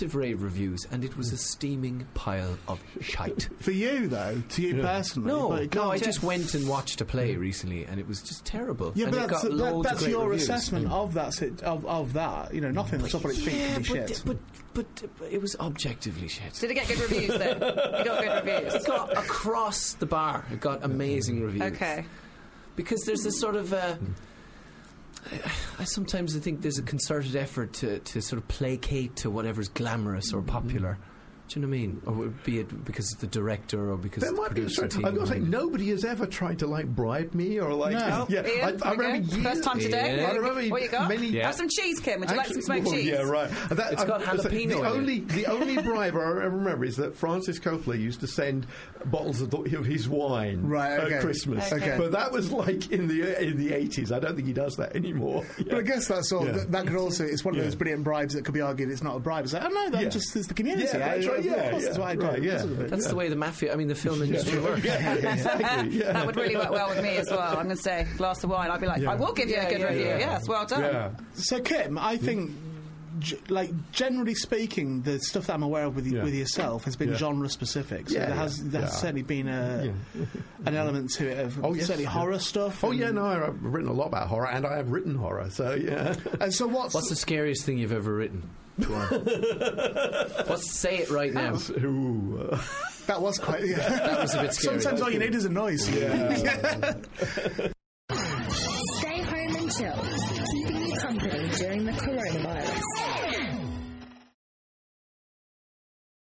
Speaker 22: massive rave reviews, and it was a steaming pile of shite.
Speaker 21: For you, though, to you personally.
Speaker 22: No,
Speaker 21: but it
Speaker 22: no,
Speaker 21: can't
Speaker 22: I
Speaker 21: just-
Speaker 22: just went and watched a play recently, and it was just terrible.
Speaker 21: Yeah,
Speaker 22: and
Speaker 21: but
Speaker 22: it
Speaker 21: that's,
Speaker 22: got
Speaker 21: that,
Speaker 22: loads
Speaker 21: that's
Speaker 22: of great
Speaker 21: your
Speaker 22: reviews.
Speaker 21: assessment of that. sit- Of, of that, you know, nothing that's up on its feet
Speaker 22: Yeah,
Speaker 21: can be
Speaker 22: but,
Speaker 21: shit.
Speaker 22: but, but, but it was objectively shit.
Speaker 10: Did it get good reviews then? It got good reviews.
Speaker 22: It got across the bar. It got amazing reviews.
Speaker 10: Okay.
Speaker 22: Because there's this sort of. Uh, I, I sometimes think there's a concerted effort to, to sort of placate to whatever's glamorous or popular. Do you know what I mean? Or be it because it's the director or because
Speaker 23: There
Speaker 22: it's the
Speaker 23: might be.
Speaker 22: producer team.
Speaker 23: I've got to say, nobody has ever tried to like bribe me or like.
Speaker 10: No.
Speaker 23: Yeah,
Speaker 10: Ian,
Speaker 23: I, I
Speaker 10: okay.
Speaker 23: remember years,
Speaker 10: First time today.
Speaker 23: I remember
Speaker 10: What you got?
Speaker 23: many.
Speaker 10: Have some cheese, Kim. Would you like some smoked
Speaker 23: well,
Speaker 10: cheese?
Speaker 23: Yeah, right. That-
Speaker 22: It's got
Speaker 23: I- so
Speaker 22: jalapeno
Speaker 23: The
Speaker 22: in it.
Speaker 23: only, the only bribe I ever remember is that Francis Coppola used to send bottles of, th- of his wine
Speaker 21: Right, okay.
Speaker 23: at Christmas.
Speaker 21: Okay.
Speaker 23: But that was like in the in the eighties. I don't think he does that anymore.
Speaker 21: But I guess that's all.
Speaker 23: Yeah.
Speaker 21: That, that could also. It's one of
Speaker 23: Yeah.
Speaker 21: those brilliant bribes that could be argued it's not a bribe. It's like, oh no, that
Speaker 23: Yeah.
Speaker 21: just is the community.
Speaker 23: Yeah, that's
Speaker 21: I-
Speaker 23: right,
Speaker 21: of
Speaker 23: yeah,
Speaker 21: course
Speaker 23: yeah.
Speaker 21: that's what I do.
Speaker 23: Right, yeah.
Speaker 21: That's
Speaker 22: That's the way the mafia, I mean, the film industry works.
Speaker 23: Yeah, exactly. Yeah.
Speaker 10: That would really work well with me as well. I'm going to say glass of wine. I'd be like,
Speaker 21: Yeah.
Speaker 10: I will give you
Speaker 22: Yeah,
Speaker 10: a good
Speaker 22: yeah,
Speaker 10: review.
Speaker 22: yeah.
Speaker 10: Yes, well done.
Speaker 21: So, Kim, I think, g- like generally speaking, the stuff that I'm aware of with, y-
Speaker 23: Yeah.
Speaker 21: with yourself has been
Speaker 23: Yeah.
Speaker 21: genre specific. So
Speaker 23: Yeah,
Speaker 21: there has
Speaker 23: yeah,
Speaker 21: there's
Speaker 23: yeah.
Speaker 21: certainly been a an element to it of
Speaker 23: Oh, yes,
Speaker 21: certainly
Speaker 23: yeah.
Speaker 21: horror stuff.
Speaker 23: Oh
Speaker 21: and-
Speaker 23: yeah, no, I've written a lot about horror, and I have written horror. So yeah.
Speaker 21: And so what's
Speaker 22: What's the scariest thing you've ever written? Go on. What's, say it right now.
Speaker 23: Ooh, uh,
Speaker 21: that was quite. Yeah.
Speaker 22: That was a bit scary.
Speaker 21: Sometimes all you need is a noise.
Speaker 23: Yeah.